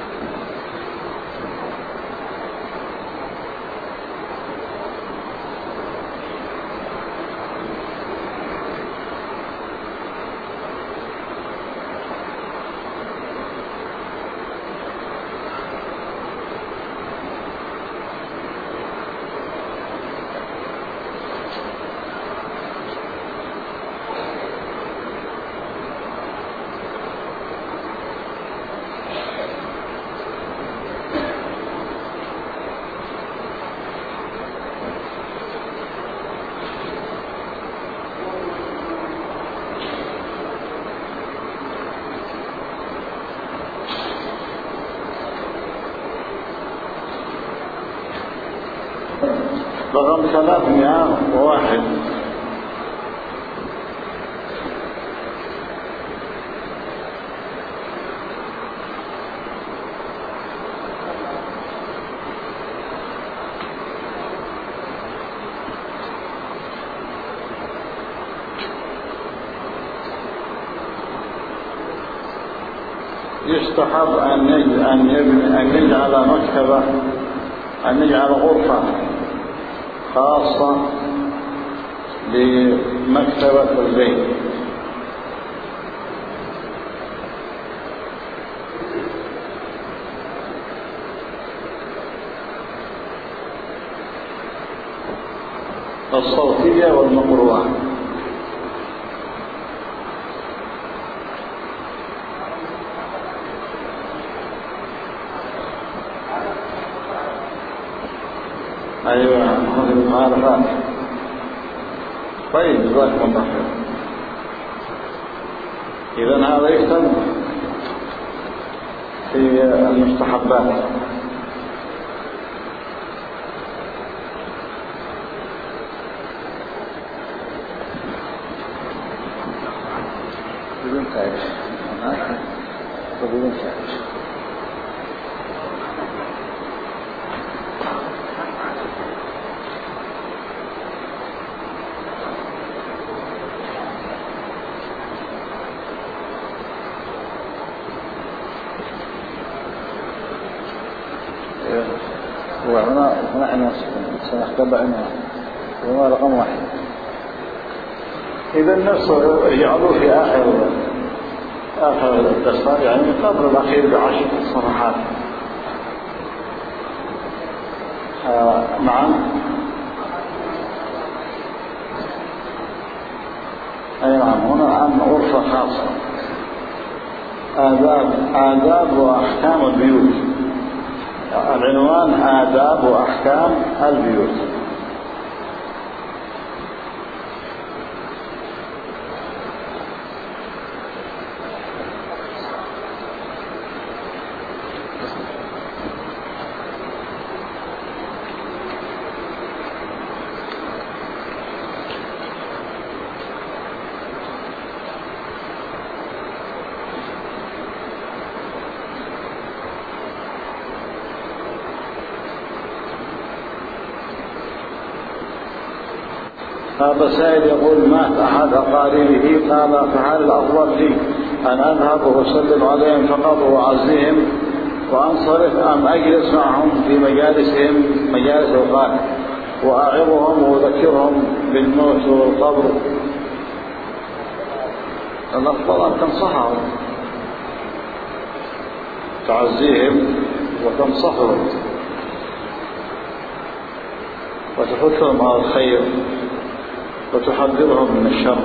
رقم 301. يستحب أن نجعل مكتبة، أن نجعل غرفة خاصة لمكتبة البيت. الصوتية والمقروءة. أيوة هذه المعارفات. طيب جزاكم الله خير. إذن هذا يهتم في المستحبات. بدون تعيش هناك وبدون تعيش. وهنا سنختبع هنا رقم 1. إذا النص يجعلوه في آخر الدستار، يعني قبل الأخير ب10 صفحات. نعم. أي نعم. هنا عن غرفة خاصة، آداب وأحكام البيوت. العنوان آداب وأحكام البيوت. هذا سائل يقول: مات أحد أقاربه، قال فهل الأفضل لي أن أذهب وأسلم عليهم فقط وأعزيهم وأنصرف أم أجلس معهم في مجالسهم مجالس الغاية وأعظهم وأذكرهم بالموت والقبر؟ الأفضل أن تنصحهم، تعزيهم وتنصحهم وتحثهم على الخير وتحذرهم من الشر.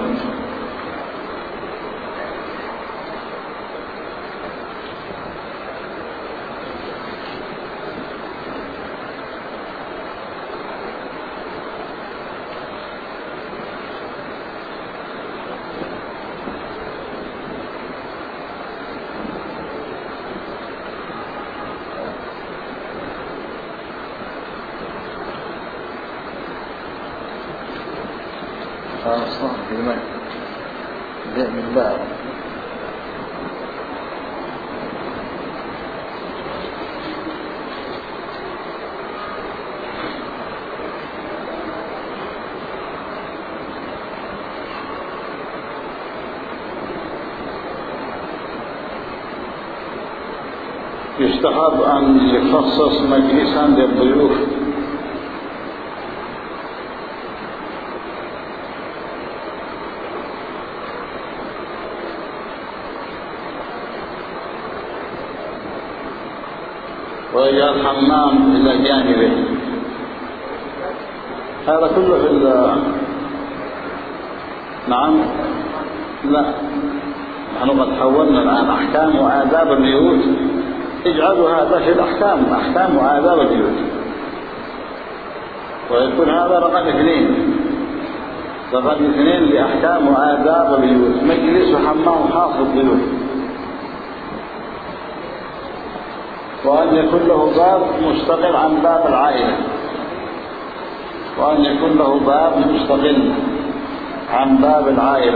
يستحب أن يخصص مجلسا للضيوف ويجعل حمام إلى جانبه. هذا كله في نعم لا، نحن قد حولنا الآن أحكام وآداب البيوت، اجعلوا هذا في الأحكام، أحكام وآداب البيوت، ويكون هذا رقم 2 لأحكام وآداب البيوت، مجلس وحمام خاص بالضيوف، وأن يكون له باب مستقل عن باب العائلة، وأن يكون له باب مستقل عن باب العائلة.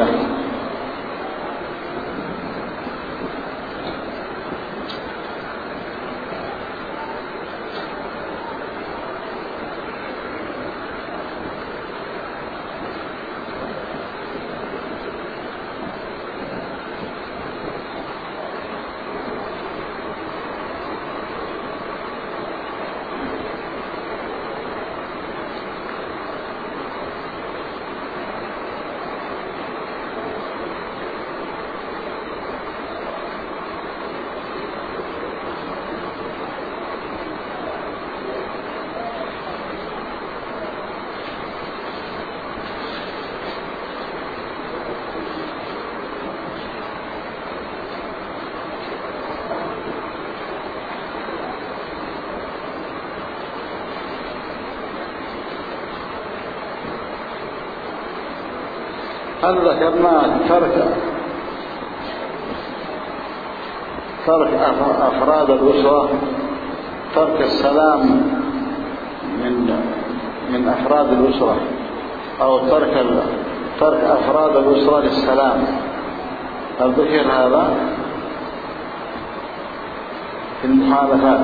هل ذكرنا ترك أفراد الأسرة، ترك السلام من أفراد الأسرة، أو ترك أفراد الأسرة للسلام؟ هل ذكر هذا في المخالفات؟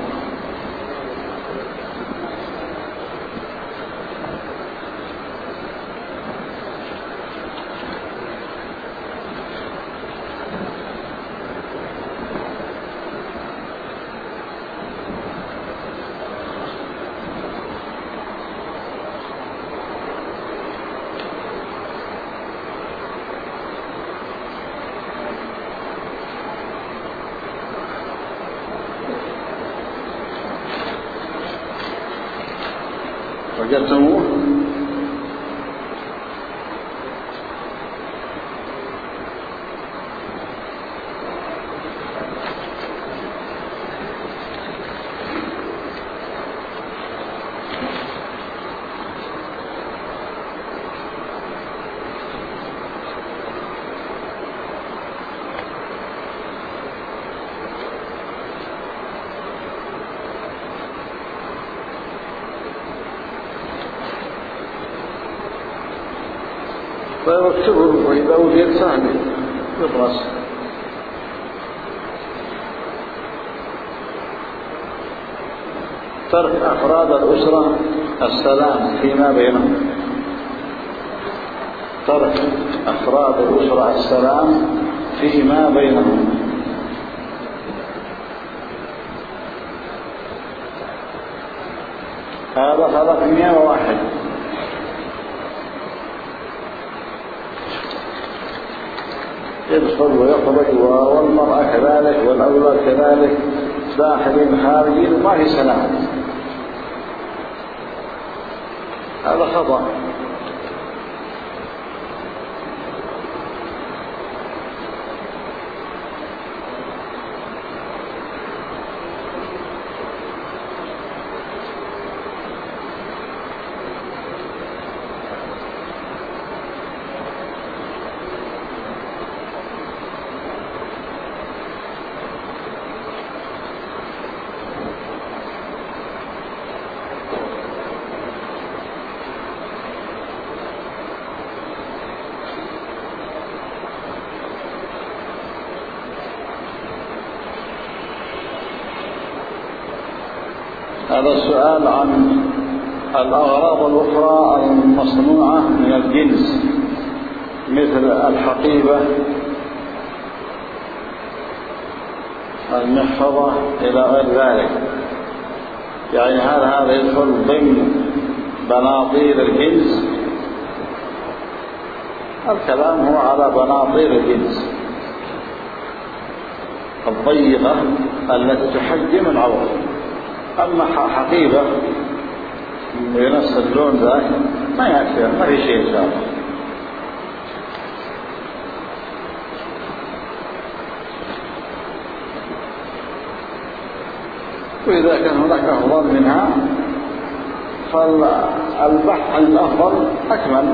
وجدتموه؟ فيكتبه، وإذا وجد سهل يدرس. ترك أفراد الأسرة السلام فيما بينهم، ترك أفراد الأسرة السلام فيما بينهم. هذا 301 يدخل ويخرج، والمرأة كذلك والأولاد كذلك داخلين خارجين وما في سلام. هذا خطأ. هذا السؤال عن الأغراض الأخرى المصنوعة من الجنس مثل الحقيبة، المحفظة إلى غير ذلك، يعني هذا يدخل ضمن بناطيل الجنس. الكلام هو على بناطيل الجنس الضيقة التي تحجم العورة. أما حقيبة بنفس اللون ذاك ما يأثر، ما في شيء إن شاء الله. وإذا كان هناك أفضل منها فالبحث عن الأفضل أكمل.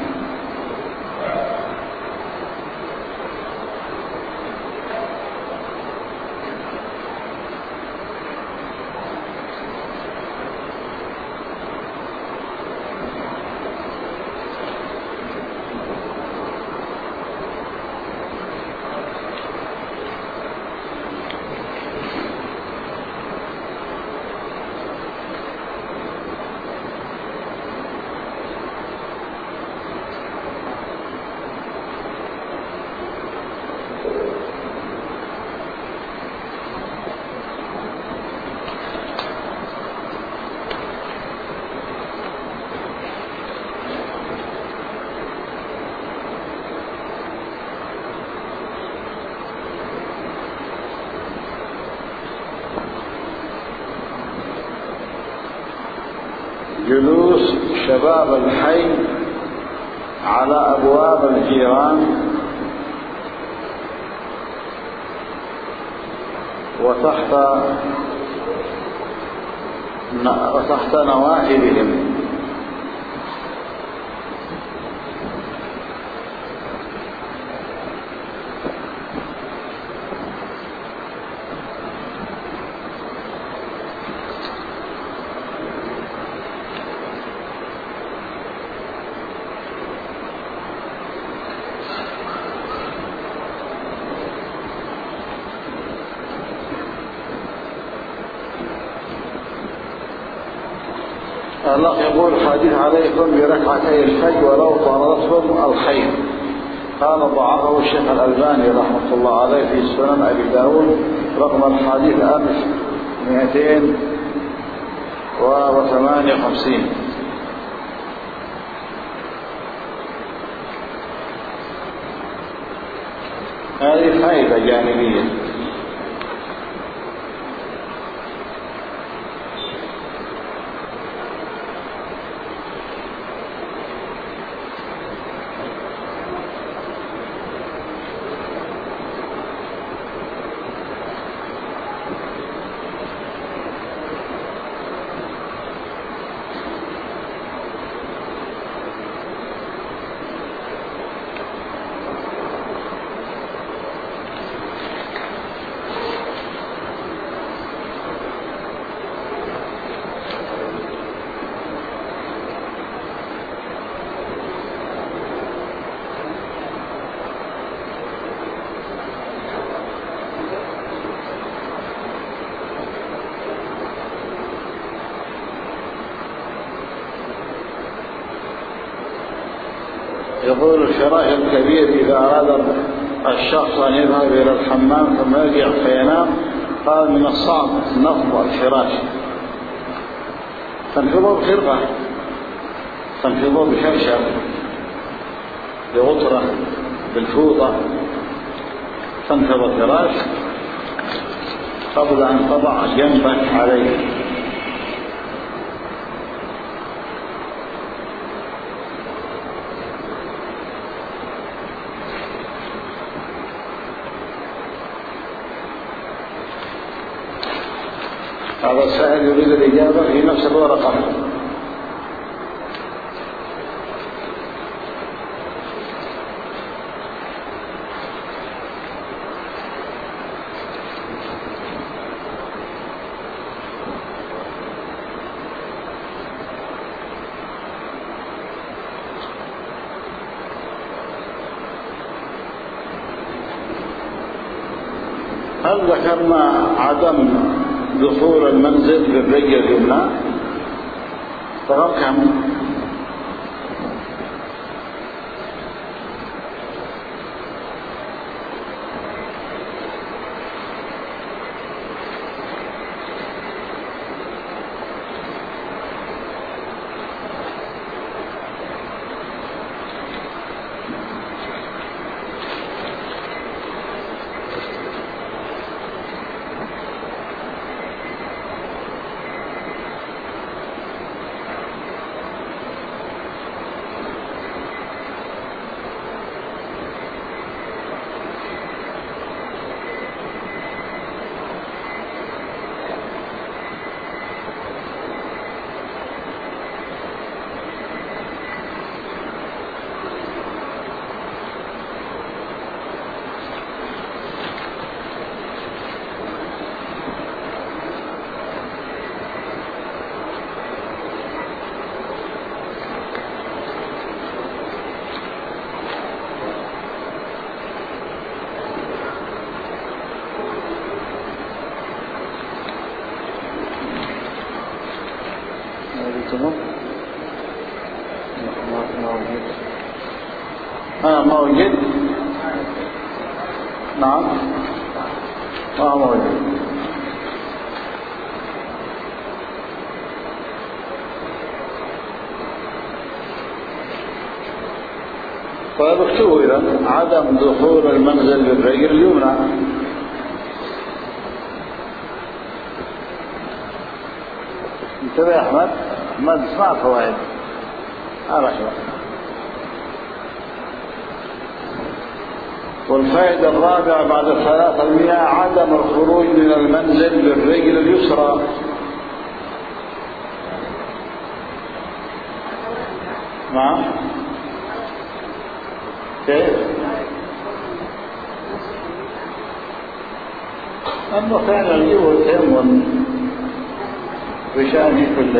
جلوس شباب الحي على أبواب الجيران وتحت نوافذهم. الله يقول حديث عليكم بركعتي الفجر ولو طردتهم الخير. قال ضعفه الشيخ الألباني رحمة الله عليه في سنن أبي داود رقم الحديث 1258. هذه فائدة جانبية. يقول الشراء الكبير إذا أراد الشخص أن يذهب إلى الحمام ثم يرجع فينام، قال من الصعب نفض الفراش، تنفضه بخرقة، تنفضه بشرشف، بغطرة، بالفوطة، تنفض الفراش قبل أن تضع جنبك عليه. هذا السائل يريد الإجابة في نفس الورقة. هل ذكرنا عدم دخول المنزل بالرجل اليمنى؟ رقم كم؟ موجود. نعم موجود. طيب اكتبوا إذا عدم دخول المنزل بالرجل اليمنى. انتبه يا أحمد، ما تسمع فوائد شوي. والفائدة الرابعة بعد 300 عدم الخروج من المنزل بالرجل اليسرى. نعم كيف؟ أنه كان يجيبه التيمم بشأنه كله.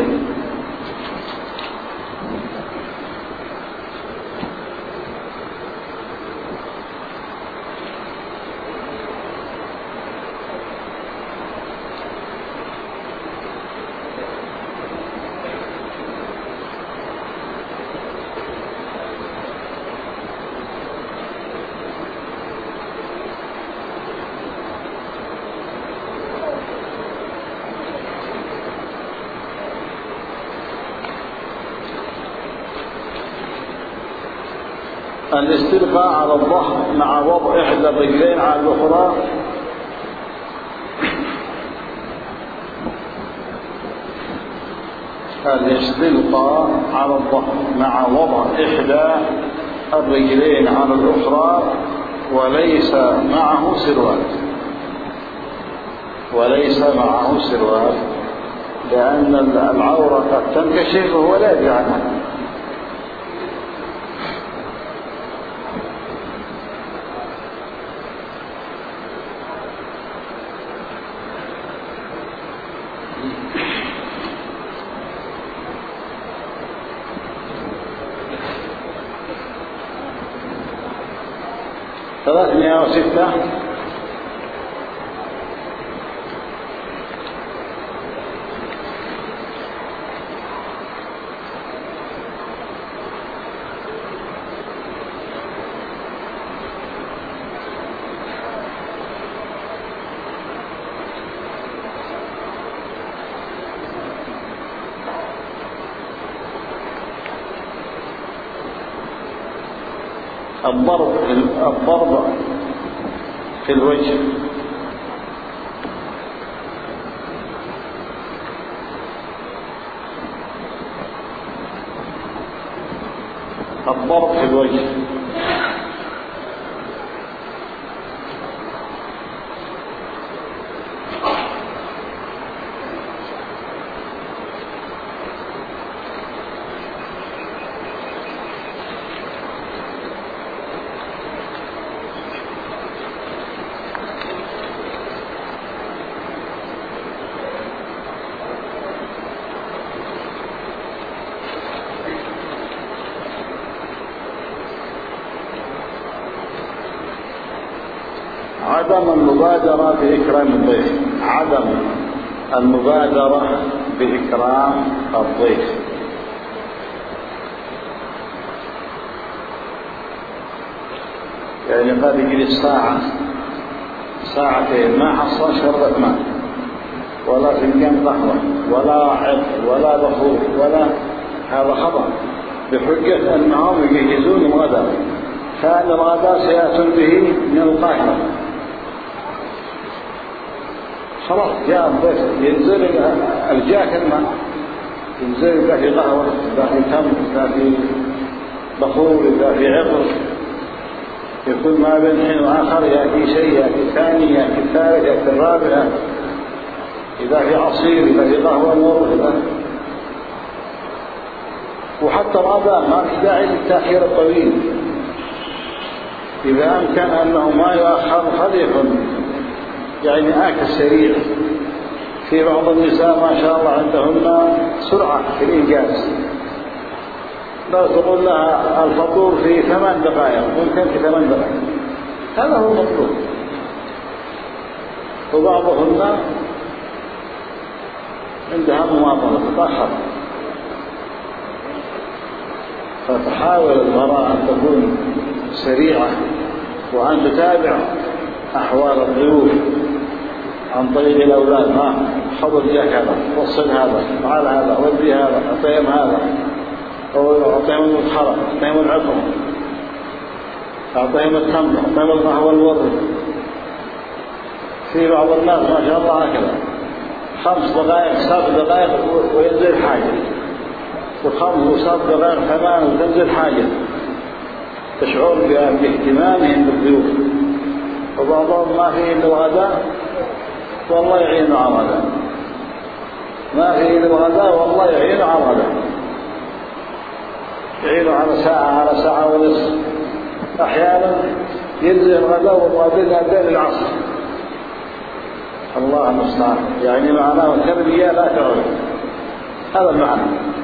الاستلقاء على الظهر مع وضع إحدى الرجلين على الأخرى. الاستلقاء على الظهر مع وضع إحدى الرجلين على الأخرى وليس معه سروال، وليس معه سروال، لأن العورة قد تنكشف وهو لا يدري عنها. ثلاثمائة وستة. الضرب في الوجه. الضرب في الوجه. عدم المبادرة بإكرام الضيف. عدم المبادرة بإكرام الضيف. يعني قد يجلس ساعة ساعتين ما حصل شربة ماء ولا فنجان قهوة ولا عطر ولا بخور ولا، هذا خطأ، بحجة أنهم يجهزون الغداء، كان الغداء سيأتون به من القاهرة. خلاص جاء الضيف ينزل الجاك الماء، ينزل إذا في قهوة، إذا في تمر، إذا في بخور، إذا في عطر، يكون ما بين حين وآخر يأتي شيء، يأتي ثاني، يأتي ثالث، يأتي الرابع، إذا في عصير، إذا في قهوة نور، وحتى الغداء ما في داعي للتأخير الطويل. إذا أمكن أنه ما يؤخر فليكن يعني آكل سريع. في بعض النساء ما شاء الله عندهن سرعة في الإنجاز، لو تقول لها الفطور في 8 دقائق ممكن في 8 دقائق، هذا هو المطلوب. وبعضهن عندها مماطلة تتأخر، فتحاول المرأة أن تكون سريعة وأن تتابع أحوال الضيوف عن طريق الأولاد. خذ إياك هذا، وصل هذا، فعل هذا، ودي هذا، أعطيهم هذا، أعطيهم المسخرة، أعطيهم العطر، أعطيهم التمر، أعطيهم القهوة الورد. في بعض الناس ما شاء الله هكذا 5 دقائق 7 دقائق وينزل حاجة، و5 و7 دقائق 8 وتنزل حاجة، تشعر باهتمامهم بالضيوف. وبعضهم ما فيه إلا الغداء والله يعينه على الغداء، ما فيه إلا الغداء والله يعينه على الغداء، يعينه على ساعة ونصف. أحيانا ينزل الغداء والمؤذن أذان العصر. الله المستعان، يعني معناه التربية لا تعود، هذا المعنى.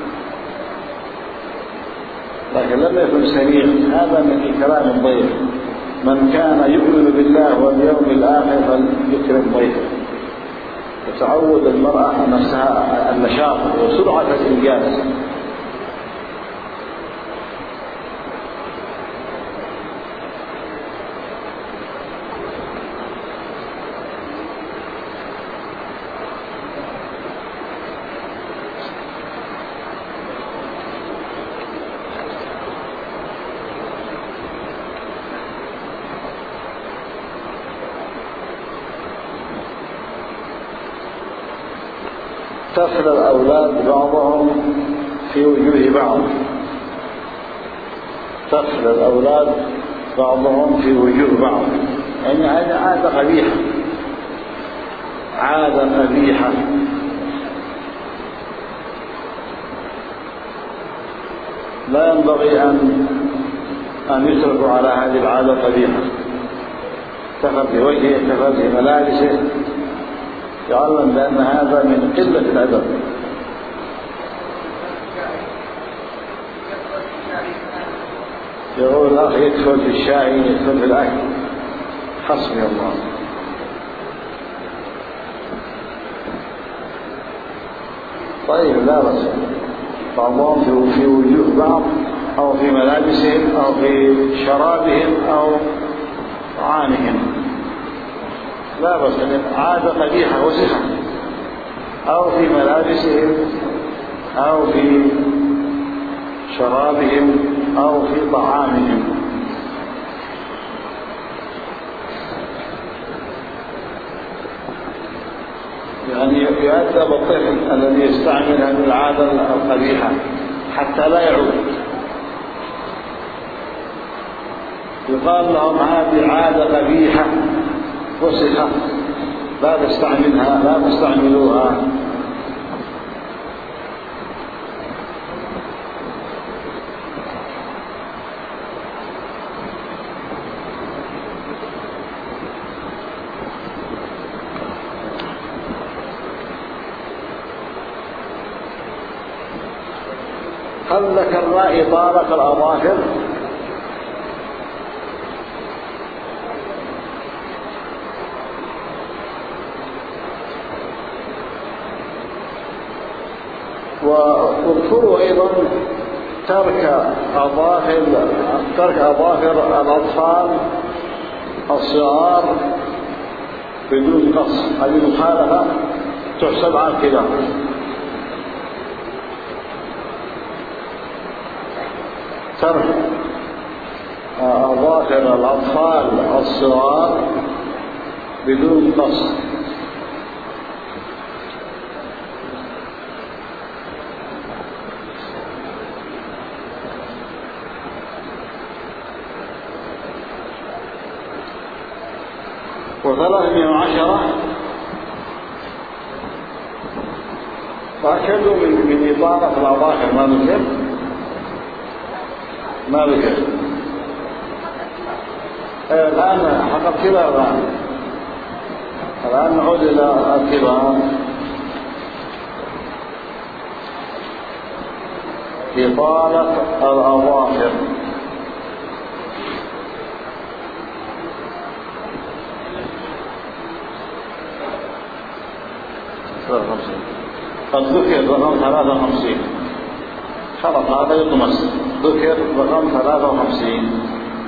لكن لم يكن سريع، هذا من إكرام الضيف. من كان يؤمن بالله واليوم الآخر فليكرم ضيفه. وتعود المرأة نفسها النشاط وسرعة الإنجاز. تفل الأولاد بعضهم في وجوه بعض. تفل الأولاد بعضهم في وجوه بعض، يعني هذه عادة قبيحة، عادة قبيحة. لا ينبغي أن يتركوا على هذه العادة القبيحة. تفل في وجهه، تفل في ملابسه، يعلم بأن هذا من قلة الأدب. يقول الأخ يدخل في الشاي، يدخل في الأكل، حسبي الله. طيب لا بأس، بعضهم في وجوه بعض، أو في ملابسهم، أو في شرابهم، أو طعامهم، لا بس عادة قبيحة وسخة، أو في ملابسهم، أو في شرابهم، أو في طعامهم. يؤدب الطفل الذي يستعمل هذه العادة القبيحة حتى لا يعود. يقال لهم هذه عادة قبيحة وسخة لا تستعملها، لا تستعملوها. هل ذكرنا إطالة الأظافر؟ واذكروا أيضا ترك أظافر الأطفال الصغار بدون قص. هذه مخالفة تحسب على الكبار. ترك أظافر الأطفال الصغار بدون قص. و310 تأكدوا من إطالة الأظافر. ما ذكر الآن حق الكبار. الآن نعود إلى الكبار. إطالة الأظافر. قد ذكر رقم 53. خلط هذا يطمس. ذكر رقم 53.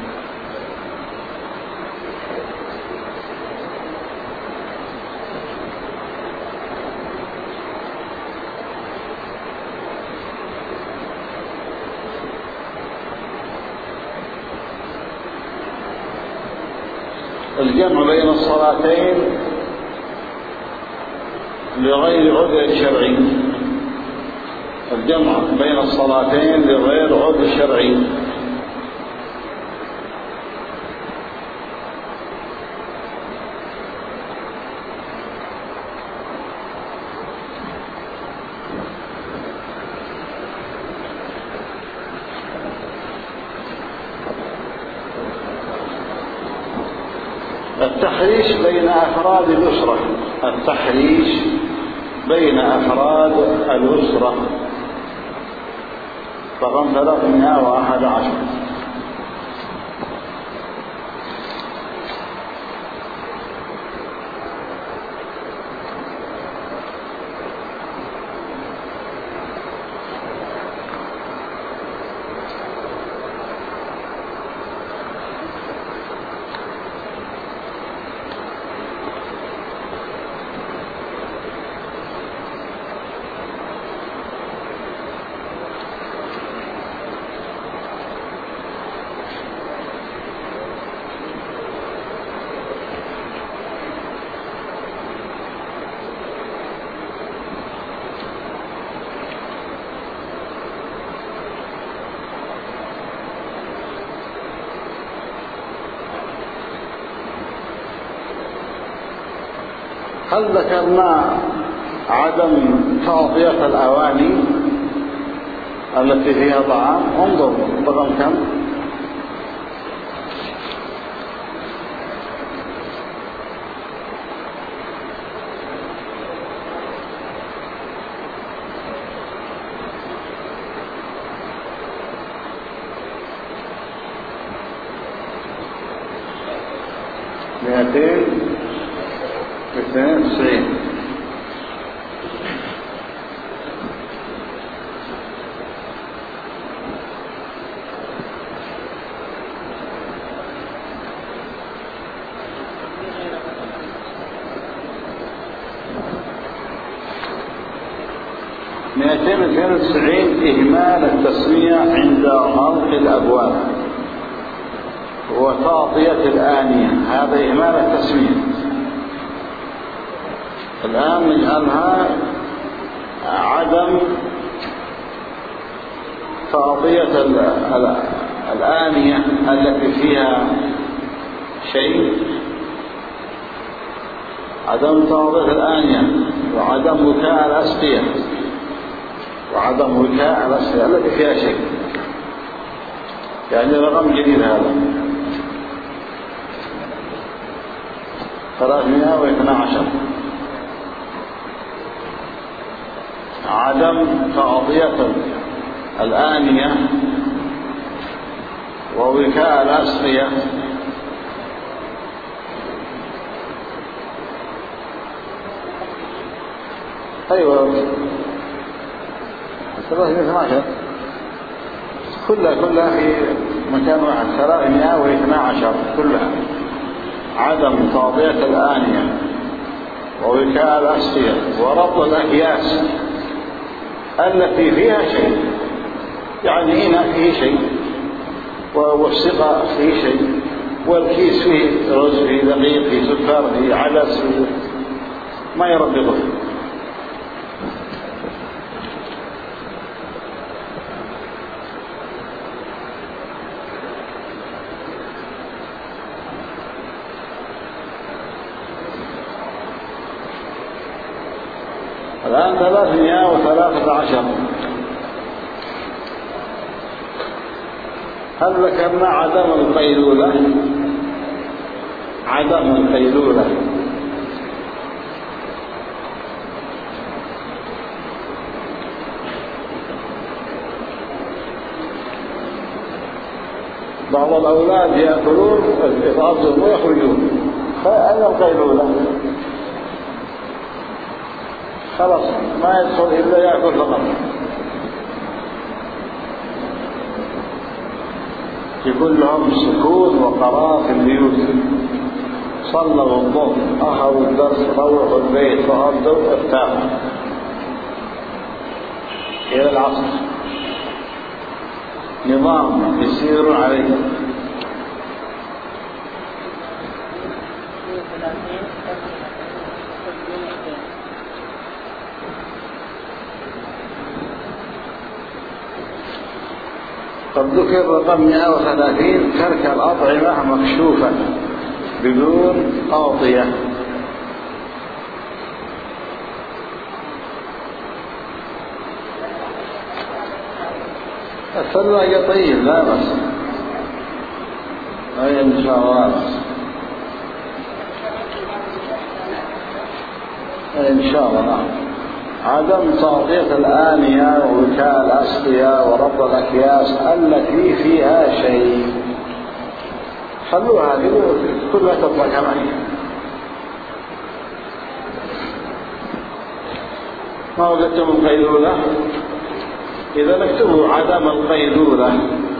الجمع بين الصلاتين لغير عذر شرعي. الجمع بين الصلاتين لغير عذر شرعي. التحريش بين أفراد الأسرة. التحريش بين أفراد الأسرة. رقم 311. هل ذكرنا عدم تغطية الأواني التي فيها طعام؟ انظر رقم كم؟ مئتين 92. إهمال التسمية عند غلق الأبواب وتغطية الآنية. هذا إهمال التسمية. الآن نجعلها عدم تغطية الآنية التي فيها شيء، عدم تغطية الآنية، وعدم وكاء الأسقية، وعدم وكاء الأسقية التي فيها شيء. يعني رقم جديد هذا 312. عدم تغطية الآنية ووكاء الأسقية أيوة 312 كلها في مكان واحد. 312 كلها عدم تغطية الآنية ووكاء الأسقية وربط الأكياس التي فيها شيء. يعني هنا فيه شيء والسقاء فيه شيء والكيس فيه رز فيه دقيق فيه سكر فيه عدس فيه ما يربطه. الآن 313. هل ذكرنا عدم القيلولة؟ عدم القيلولة بعض الأولاد يأكلون يتعظم ويخرجون، فأين القيلولة؟ خلاص ما يدخل إلا يأكل فقط. يكون لهم سكون وقرار في البيوت. صلوا الظهر أخذوا الدرس روحوا البيت فهدوا ارتاحوا إلى العصر. نظام يسير عليه. قد ذكر رقم 130 ترك الأطعمة مكشوفة بدون أغطية. الثلاجة طيب لا بس أي إن شاء الله إن شاء الله. نعم. عدم تغطية الآنية ووكاء الأسقية وربط الأكياس التي فيها شيء. خلوها هذه كلها تطلع كما هي. ما وجدتم القيلولة؟ إذا نكتبوا عدم القيلولة.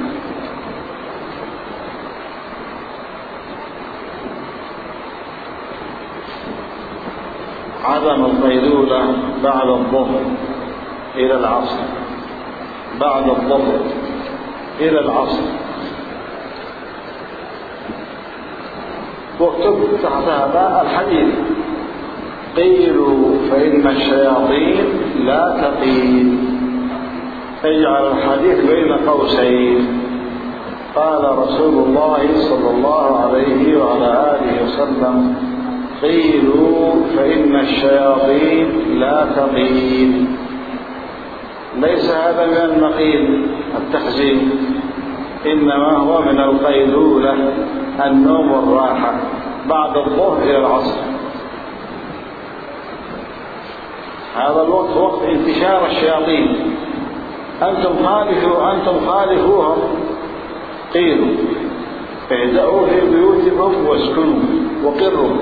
عدم القيلولة بعد الظهر إلى العصر، بعد الظهر إلى العصر. واكتب تحت هذا الحديث: قيلوا فإن الشياطين لا تقيل. اجعل الحديث بين قوسين. قال رسول الله صلى الله عليه وعلى آله وسلم: قيلوا فإن الشياطين لا تقيل. ليس هذا من المقيل التحزين، إنما هو من القيلولة النوم والراحة بعد الظهر إلى العصر. هذا الوقت وقت انتشار الشياطين. أنتم خالفوهم. قيلوا اهدأوا في بيوتكم واسكنوا وقروا.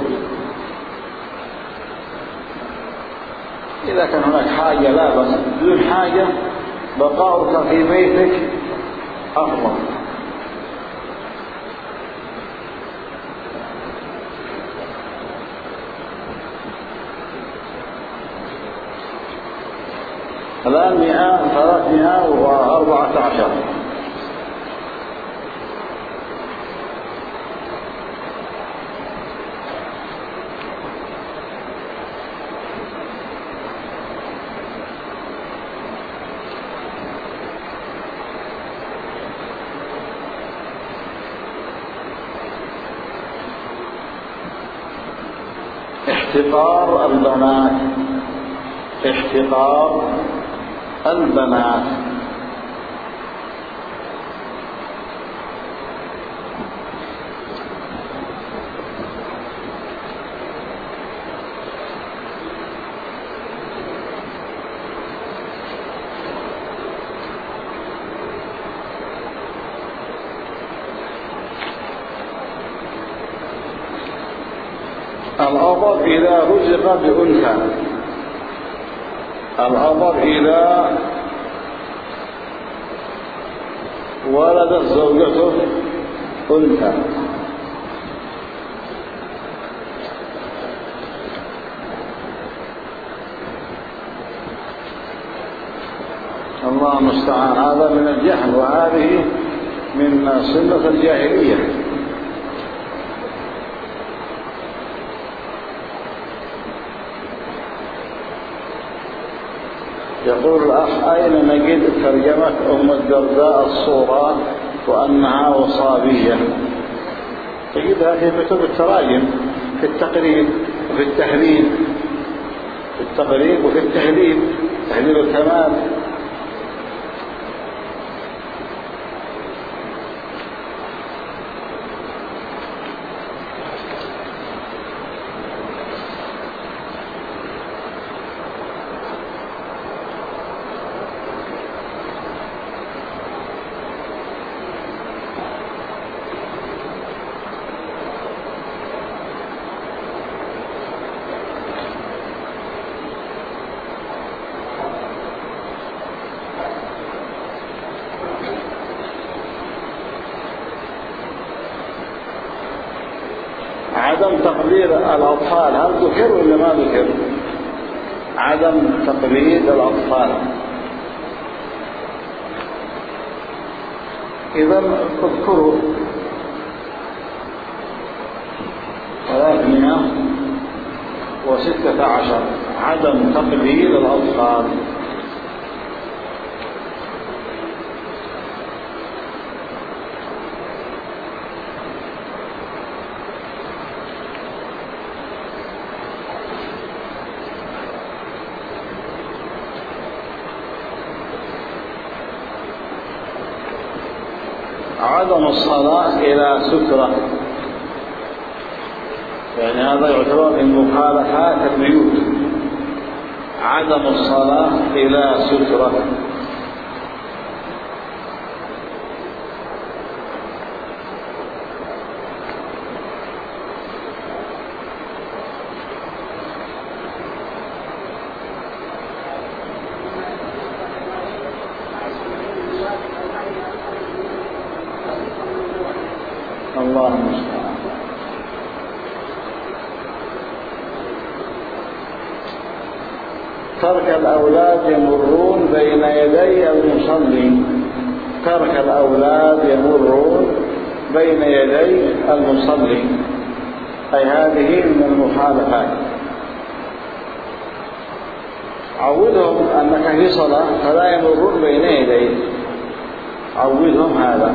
إذا كان هناك حاجة لا بس، بدون حاجة بقاؤك في بيتك أفضل. الآن 314. احتقار البنات، احتقار البنات. الأبر إذا رزق بأنثى، الأبر إذا ولدت زوجته أنثى، الله المستعان. هذا من الجهل، وهذه من سنة الجاهلية. يقول الأخ: أين نجد ترجمة أم الدرداء الصورة وأنها وصابية؟ تجدها في كتب التراجم، في التقريب وفي التهذيب، في التقريب وفي التهذيب، تهذيب الكمال. عدم تقدير الأطفال هل ذكر ولا ما ذكر؟ عدم تقدير الأطفال. إذا اذكروا 316 عدم تقدير الأطفال. عدم الصلاة إلى سترة، يعني هذا يعتبر من مخالفات البيوت. عدم الصلاة إلى سترة. الله المستعان. ترك الأولاد يمرون بين يدي المصلي، ترك الأولاد يمرون بين يدي المصلي، أي هذه من المخالفات. عودهم أنك في صلاة فلا يمرون بين يديك، عودهم هذا.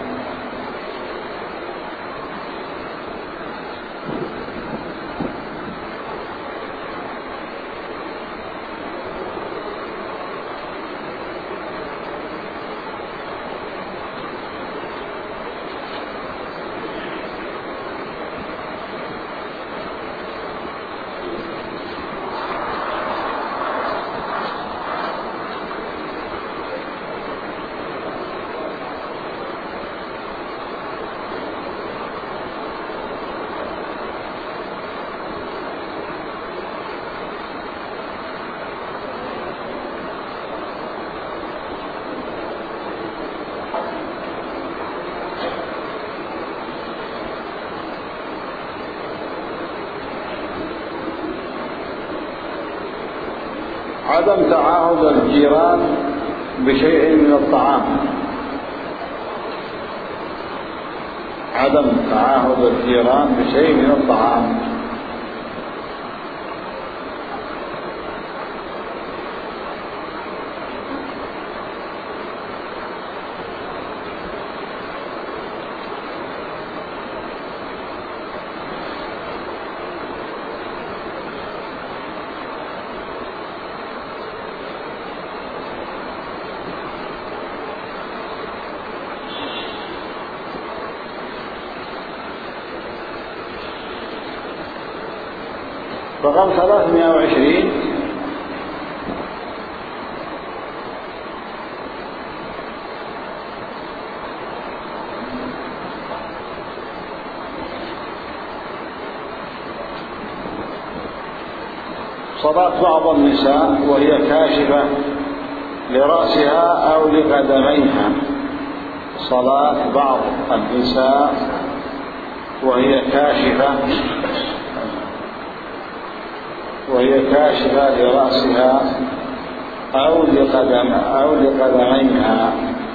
عدم تعاهد الجيران بشيء من الطعام، عدم تعاهد الجيران بشيء من الطعام. رقم 320 صلاة بعض النساء وهي كاشفة لرأسها أو لقدميها. صلاة بعض النساء وهي كاشفة لرأسها أو لقدميها.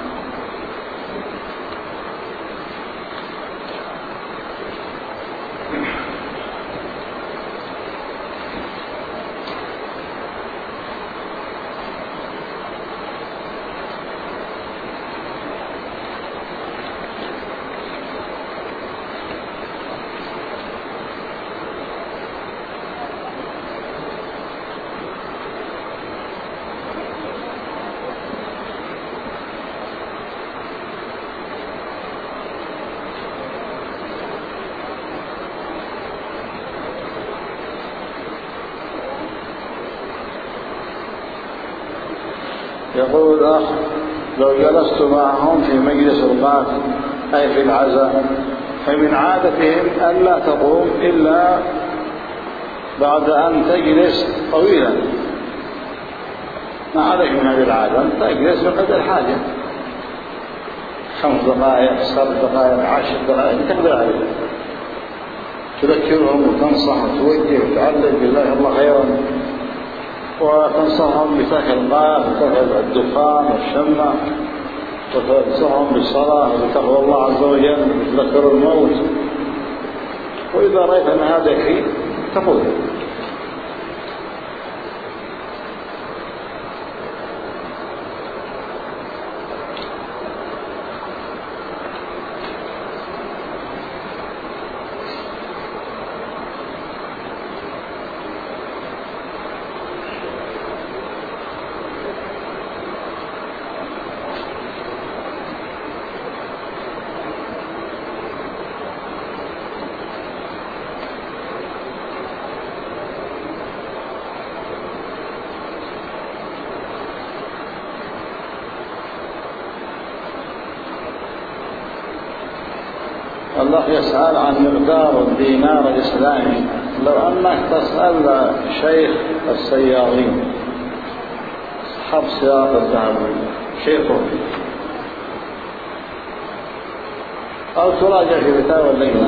يقول الأخ: لو جلست معهم في مجلس القاتل أي في العزاء، فمن عادتهم ألا تقوم إلا بعد أن تجلس طويلا. ما عليك من هذه العادة، أن تجلس بقدر الحاجة، 5 دقائق 7 دقائق 10 دقائق تقدر عليه، تذكرهم وتنصح وتوجه وتعلم بالله الله خيرا، وتنصحهم بترك القاف وترك الدخان والشمة، وتنصحهم بالصلاة وبتقوى الله عز وجل وتذكروا الموت. وإذا رأيت أن هذا يكفي تقول. الله يسأل عن مقدار الدينار الإسلامي. لو أنك تسأل شيخ السيارين أصحاب السيارة الذهبية شيخه، أو تراجع في فتاوى اللجنة،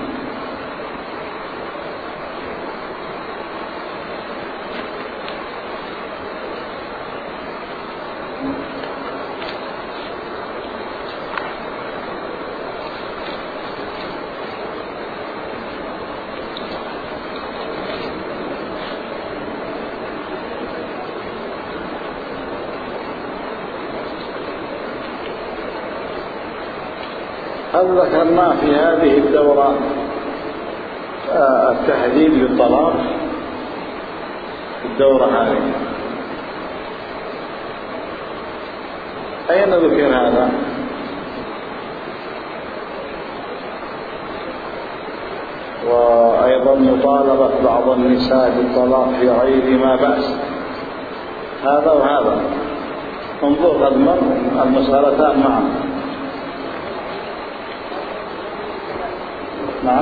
هل ذكرنا في هذه الدورة التحديد للطلاق في الدورة هذه؟ أين ذكر هذا؟ وأيضا مطالبة بعض النساء بالطلاق في غير ما بأس، هذا وهذا. انظر المسألتان معا. نعم.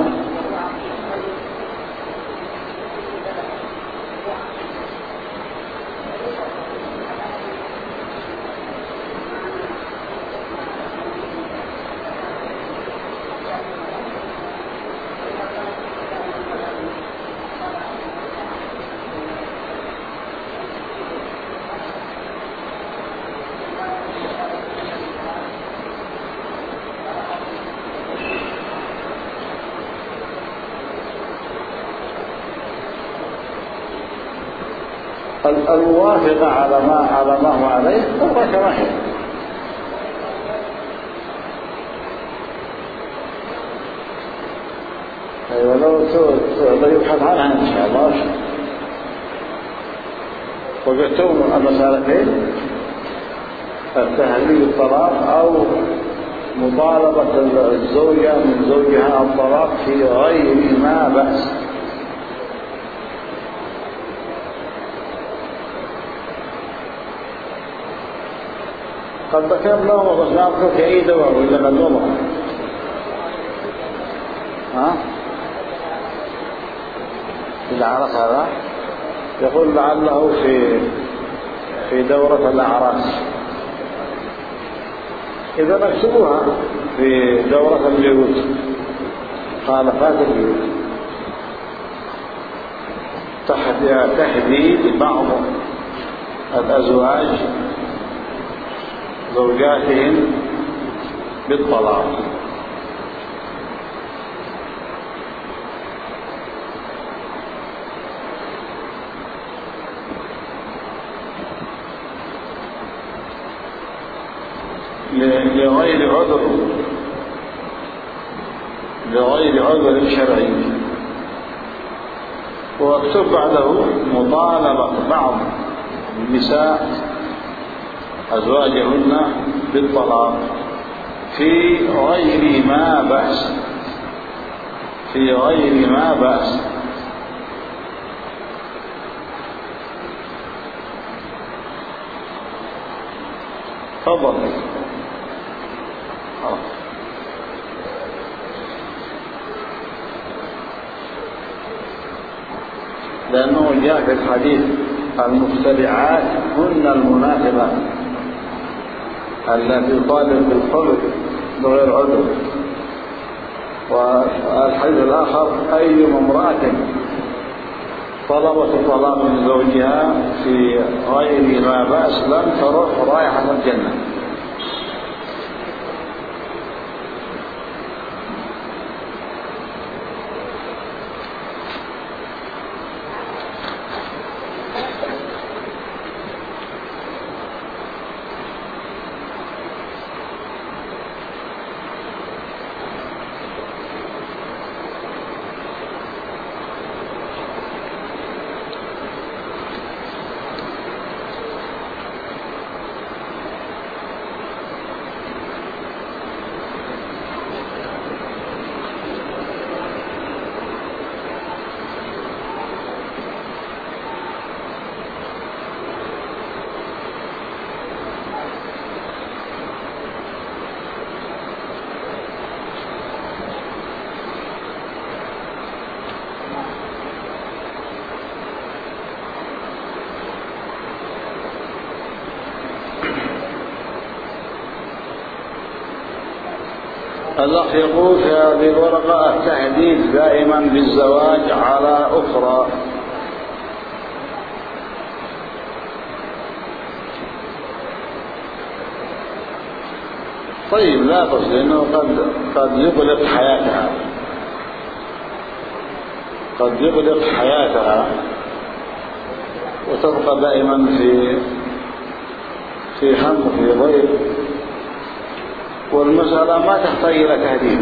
الموافقة على ما هو عليه تبقى كما هي. أيوة، لو يبحث عنها إن شاء الله. وقلتم المسألتين: التهديد الطلاق أو مطالبة الزوجة من زوجها الطلاق في غير ما بأس. قد ذكرنا بس نأخذ في أي دواء وإلا قدومها الأعراس هذا يقول لعله في دورة الأعراس. إذا نكتبوها في دورة البيوت خالفات البيوت تحديد بعض الأزواج زوجاتهم بالطلاق. لغير عذر شرعي. واكتب بعده مطالبة بعض النساء أزواجهن بالطلاق في غير ما بأس. في غير ما بأس. تفضل. لأنه جاء في الحديث المخترعات هن المنافقات التي طالب بالخلق بغير عذر. والحديث الآخر أي امرأة طلبت الطلاق من زوجها في غير ما بأس لم ترح رائحة الجنة. الأخ يقول في هذه الورقة التهديد دائما بالزواج على أخرى. طيب لا تصل لأنه قد يغلق حياتها. قد يغلق حياتها وتبقى دائما في هم وفي ضيق. والمسألة ما تحتاج إلى تهديد.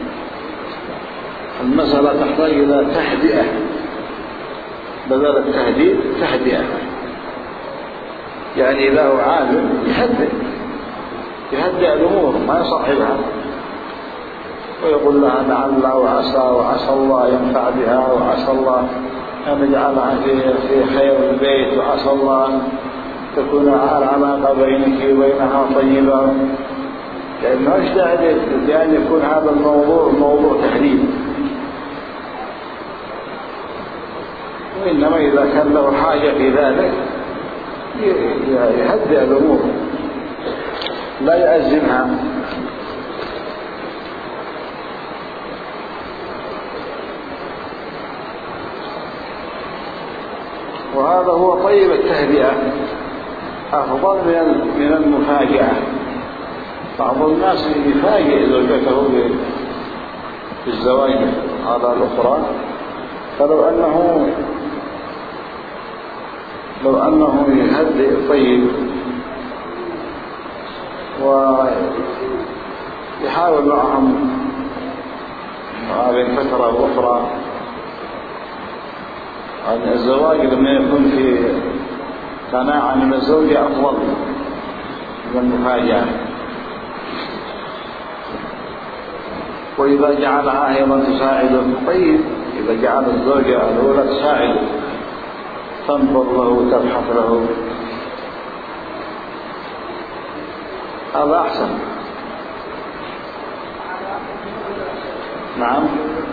المسألة تحتاج إلى تهدئة بدل التهديد تهدئة. يعني إذا هو عالم يهدئ الأمور ما يصعبها ويقول لها لعل وعسى الله ينفع بها وعسى الله أن يجعلها في خير البيت وعسى الله أن تكون العلاقة بينك وبينها طيبة. لأنه اجتهد بأن يكون هذا الموضوع موضوع تهديد. وإنما إذا كان له حاجة في ذلك يهدئ الأمور لا يأزمها. وهذا هو طيب التهدئة أفضل من المفاجأة. بعض الناس يفاجئ زوجته بالزواج على الأخرى. فلو أنه يهدئ طيب ويحاول معهم هذه الفترة الأخرى. يعني الزواج لما يكون في قناعة من الزوجة أفضل من المفاجأة. وإذا جعلها أيضا تساعده طيب. إذا جعل الزوجة الأولى تساعده تنظر له وتبحث له هذا أحسن. نعم.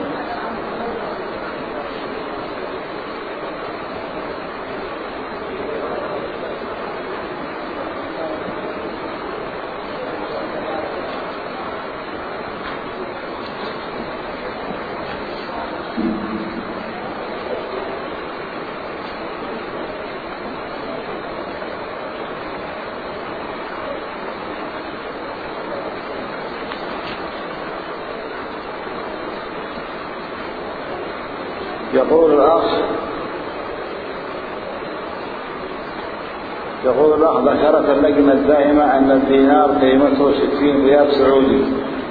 يقول الأخ ذكرت اللجنة الدائمة أن الدينار قيمته 60 ريال سعودي.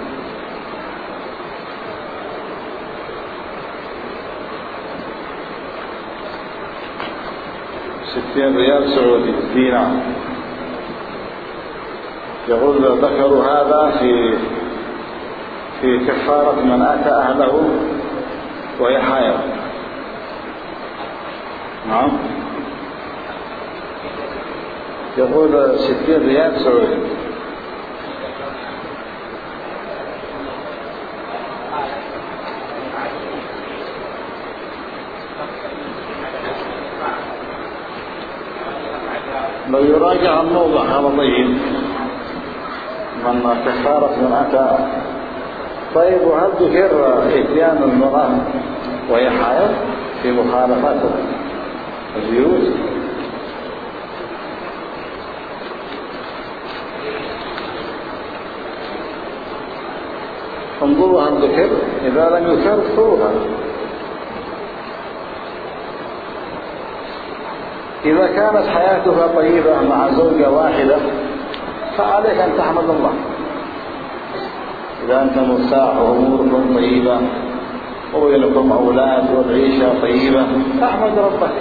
ريال سعودي دينار. يقول ذكروا هذا في كفارة من أتى أهله وهي حائض. نعم. يقول 60 ريال سعودي. لو يراجع الموضوع هذا طيب من كفارة من أتى. طيب وهل ذكر إتيان المرأة وهي حائض في مخالفات البيوت؟ انظروا هل ذكر. إذا لم يذكر اذكروها. إذا كانت حياتها طيبة مع زوجة واحدة فعليك أن تحمد الله. إذا أنت مرتاح وأموركم طيبة ولكم أولاد والعيشة طيبة فاحمد ربك،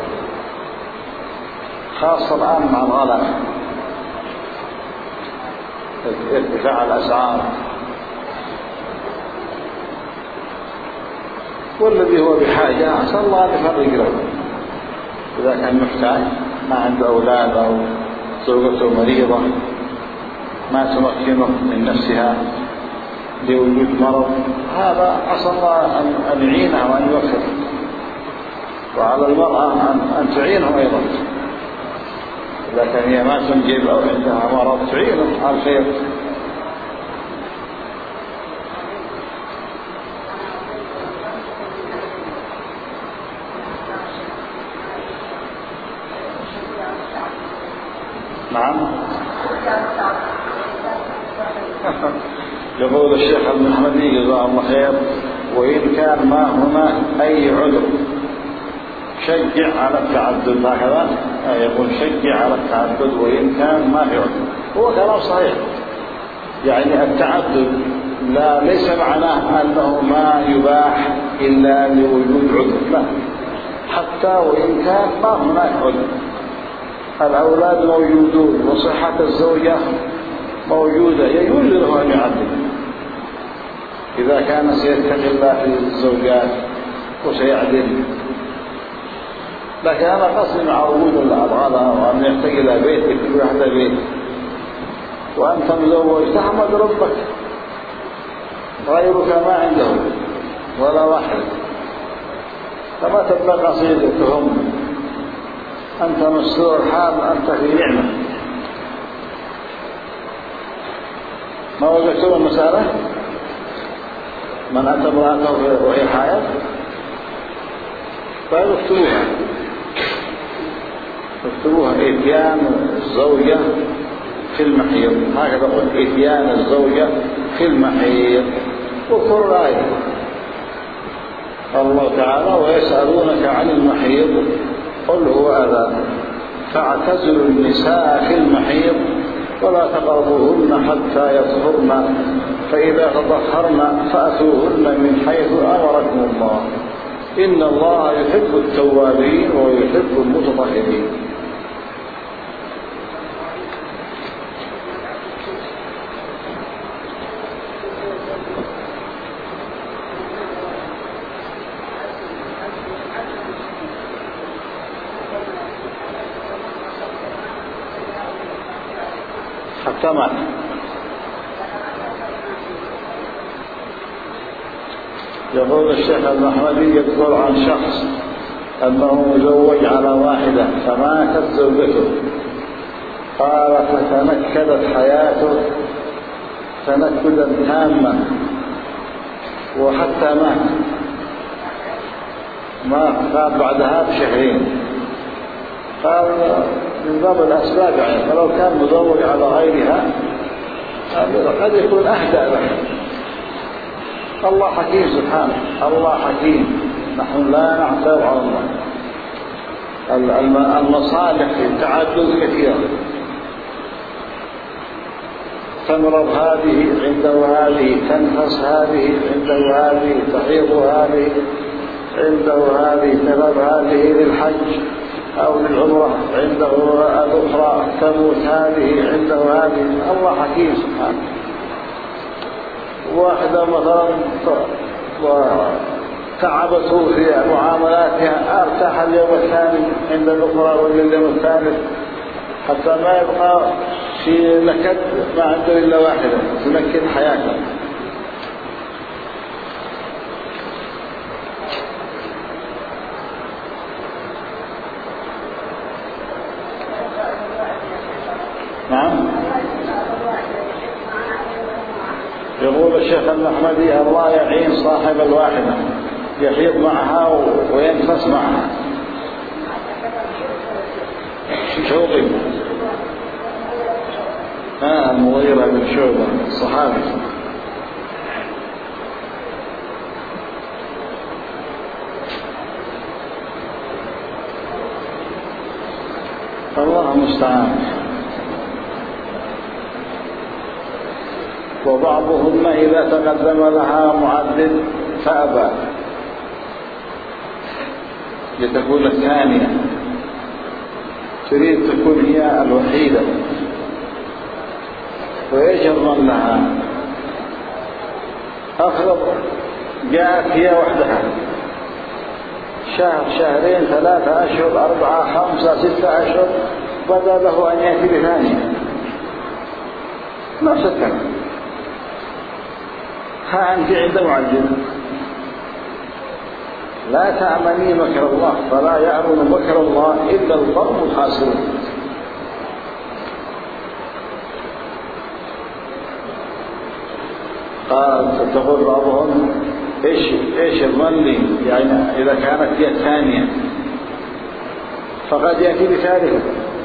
خاصة الآن مع الغلاء ارتفاع الأسعار. والذي هو بحاجة عسى الله أن يفرج له. إذا كان محتاج ما عنده أولاد أو زوجته مريضة ما تمكنه من نفسها لوجود مرض، هذا عسى الله أن يعينه وأن يوفقه. وعلى المرأة أن تعينه أيضا. إذا كان هي ما تنجب أو عندها مرض تعينه على الخير. نعم. يقول الشيخ المحمدي جزاه الله خير: وإن كان ما هناك أي عذر شجع على التعدد. هكذا يقول شجع على التعدد وإن كان ما في عذر. هو كلام صحيح، يعني التعدد ليس معناه أنه ما يباح إلا لوجود عذر، لا، حتى وإن كان ما هناك عذر. الأولاد موجودون وصحة الزوجة موجودة، يجوز له أن يعدل إذا كان سيتقي الله في الزوجات وسيعدل. لكن أنا قصدي مع وجود الغلا وأن يحتاج إلى بيتك كل واحدة بيت وأنت مزوج تحمد ربك، غيرك ما عنده ولا واحد، فما تبقى قصيدتهم. أنت مسرور حال، أنت في نعمة. ما وجدتم المسألة؟ من أتى امرأته وهي حائض فاكتبوها إتيان الزوجة في المحيض. هكذا قلت: إتيان الزوجة في المحيض. وقل الآية الله تعالى: ويسألونك عن المحيض قل هو أذى فاعتزلوا النساء في المحيض ولا تقربوهن حتى يطهرن فإذا تطهرن فأتوهن من حيث أمركم الله إن الله يحب التوابين ويحب المتطهرين. حتى مات يقول الشيخ الأحمدي يذكر عن شخص أنه مزوج على واحدة فماتت زوجته، قال فتنكدت حياته تنكدا تاما وحتى مات قال بعدها بشهرين. قال من باب الأسباب يعني، فلو كان مزوج على غيرها قد يكون أهدى له. الله حكيم سبحانه، الله حكيم، نحن لا نعترض على الله. المصالح في التعدد كثيرة، تمرض هذه عنده هذه، تنفس هذه عنده هذه، تحيض هذه عنده هذه، تذهب هذه للحج أو للعمرة عنده الأخرى، تموت هذه عنده هذه. الله حكيم سبحانه. واحدة مثلا تعبته في معاملاتها ارتاح اليوم الثاني عند الأخرى ولا اليوم الثالث، حتى ما يبقى في نكد ما عنده إلا واحدة تنكد حياته. نعم. يقول الشيخ الأحمدي الله يعين صاحب الواحدة يحيط معها وينفس معها. شوقي المغيرة بن شعبة الصحابي. الله المستعان. وبعضهن إذا تقدم لها معدد فأبى لتكون الثانية، تريد تكون هي الوحيدة ويجرم لها. أفرض جاءت هي وحدها شهر شهرين 3 أشهر 4 5 6 أشهر، بدا له أن يأتي بثانية نفس الكلام. ها أنت عند معجل لا تأمني مكر الله، فلا يأمن مكر الله إلا القوم الخاسرون. قال تقول بعضهم ايش الظن يعني إذا كانت هي الثانية فقد يأتي بثالثة،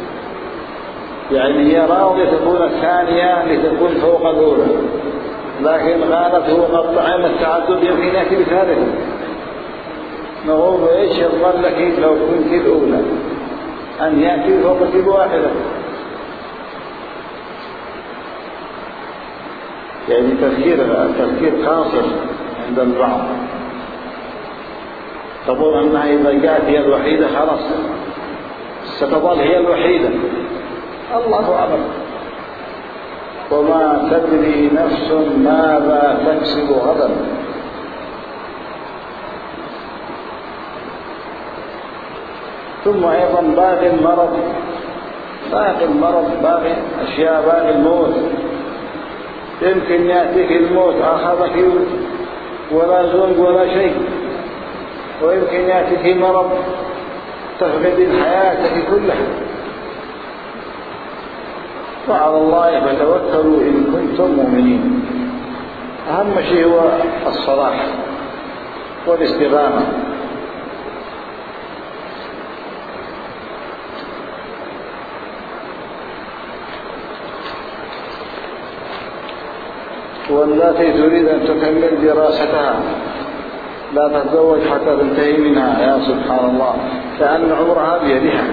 يعني هي راضية تكون الثانية لتكون فوق الأولى، لكن قالت هو قد طعم التعدد يمكن يأتي بثالثة. نقول ايش الظن لك لو كنت الأولى أن يأتي فوق بواحدة؟ يعني تفكير قاصر عند البعض. تقول أنها إذا جاءت هي الوحيدة خلاص ستظل هي الوحيدة. الله أعلم. وما تدري نفس ماذا تكسب غدا. ثم أيضا باقي المرض باقي أشياء، باقي الموت. يمكن يأتيك الموت أخذك ولا زوج ولا شيء، ويمكن يأتيك مرض تفقد حياتك كلها. وعلى الله فتوكلوا إن كنتم مؤمنين. أهم شيء هو الصلاح والاستقامة. والتي تريد أن تكمل دراستها لا تتزوج حتى تنتهي منها. يا سبحان الله، كأن عمرها بيدها.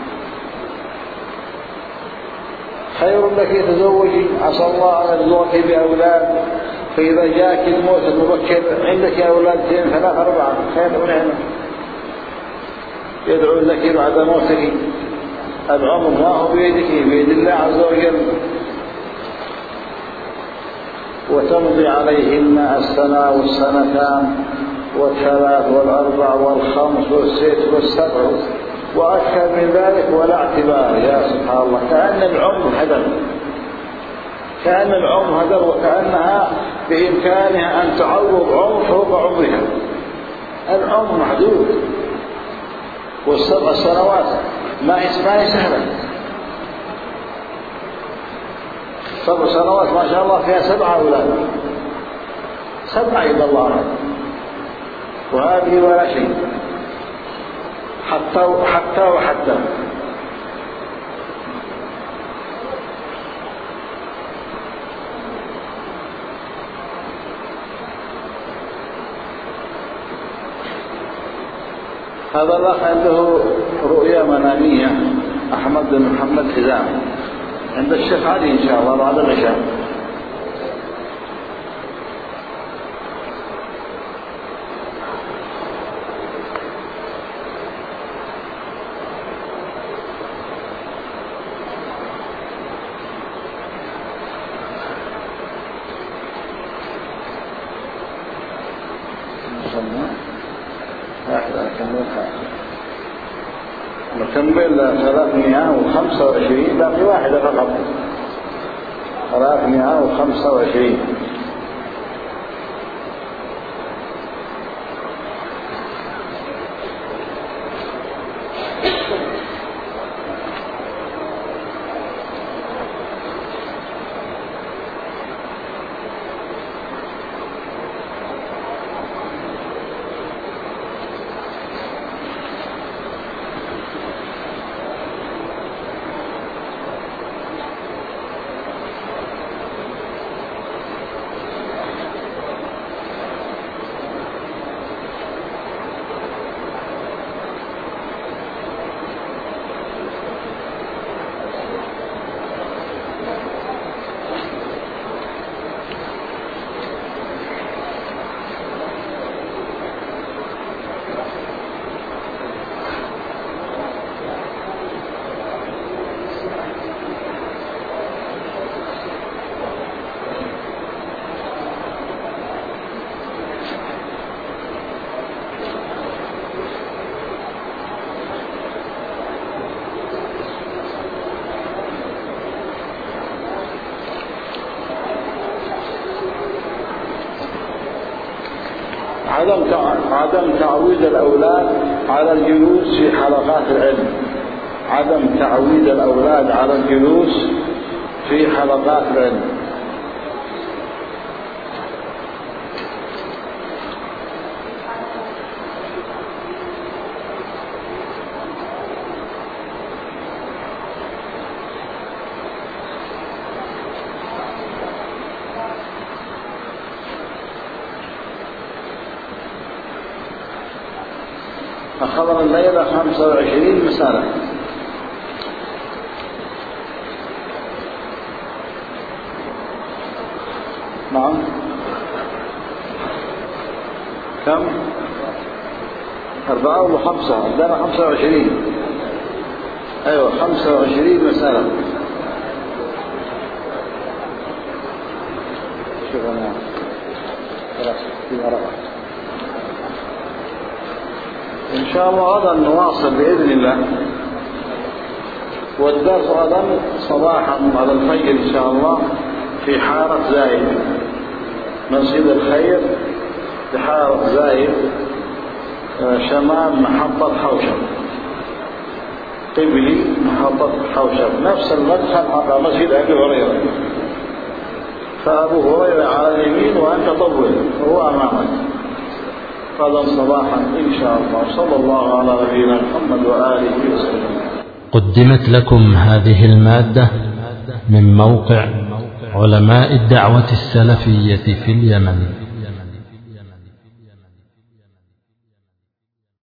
خير لك تزوجي، عسى الله أن يرزقك بأولاد، فإذا جاءك الموت المبكر عندك أولاد 2 3 4 خير ونعمة. يدعو لك بعد موتك. العمر ما هو بيدك، بيد الله عز وجل. وتمضي عليهن السنة والسنتان والثلاث والأربع والخمس والست والسبع وأكثر من ذلك ولا اعتبار. يا سبحان الله، كأن العمر هدم. كأن العمر هذا وكأنها بإمكانها أن تعوض عمر فوق عمرها. العمر محدود، والسبع سنوات ما هي سهلة. 7 سنوات ما شاء الله فيها 7 أولاد، 7 إلى الله، وهذه ولا شيء حتى هذا الأخ عنده رؤيا منامية، أحمد بن محمد حزام، عند الشيخ علي إن شاء الله بعد العشاء. نكمل 325، باقي واحدة فقط. 325. عدم تعويد الأولاد على الجلوس في حلقات العلم. عدم تعويد الأولاد على الجلوس في حلقات العلم. أخذنا الليلة 25 مسألة. نعم، كم؟ 4 ولا 5؟ عندنا 25. أيوة 25 مسألة. شوف أنا خلاص في ورقة. إن شاء الله غدا نواصل بإذن الله، والدرس غدا صباحا على الفجر إن شاء الله في حارة زايد، مسجد الخير في حارة زايد شمال محطة حوشب، قبلي محطة حوشب، نفس المدخل على مسجد أبي هريرة. فأبو هريرة على اليمين وأنت طول هو أمامك. غدا صباحا إن شاء الله. صلى الله على نبينا محمد وآله وسلم. قدمت لكم هذه المادة من موقع علماء الدعوة السلفية في اليمن.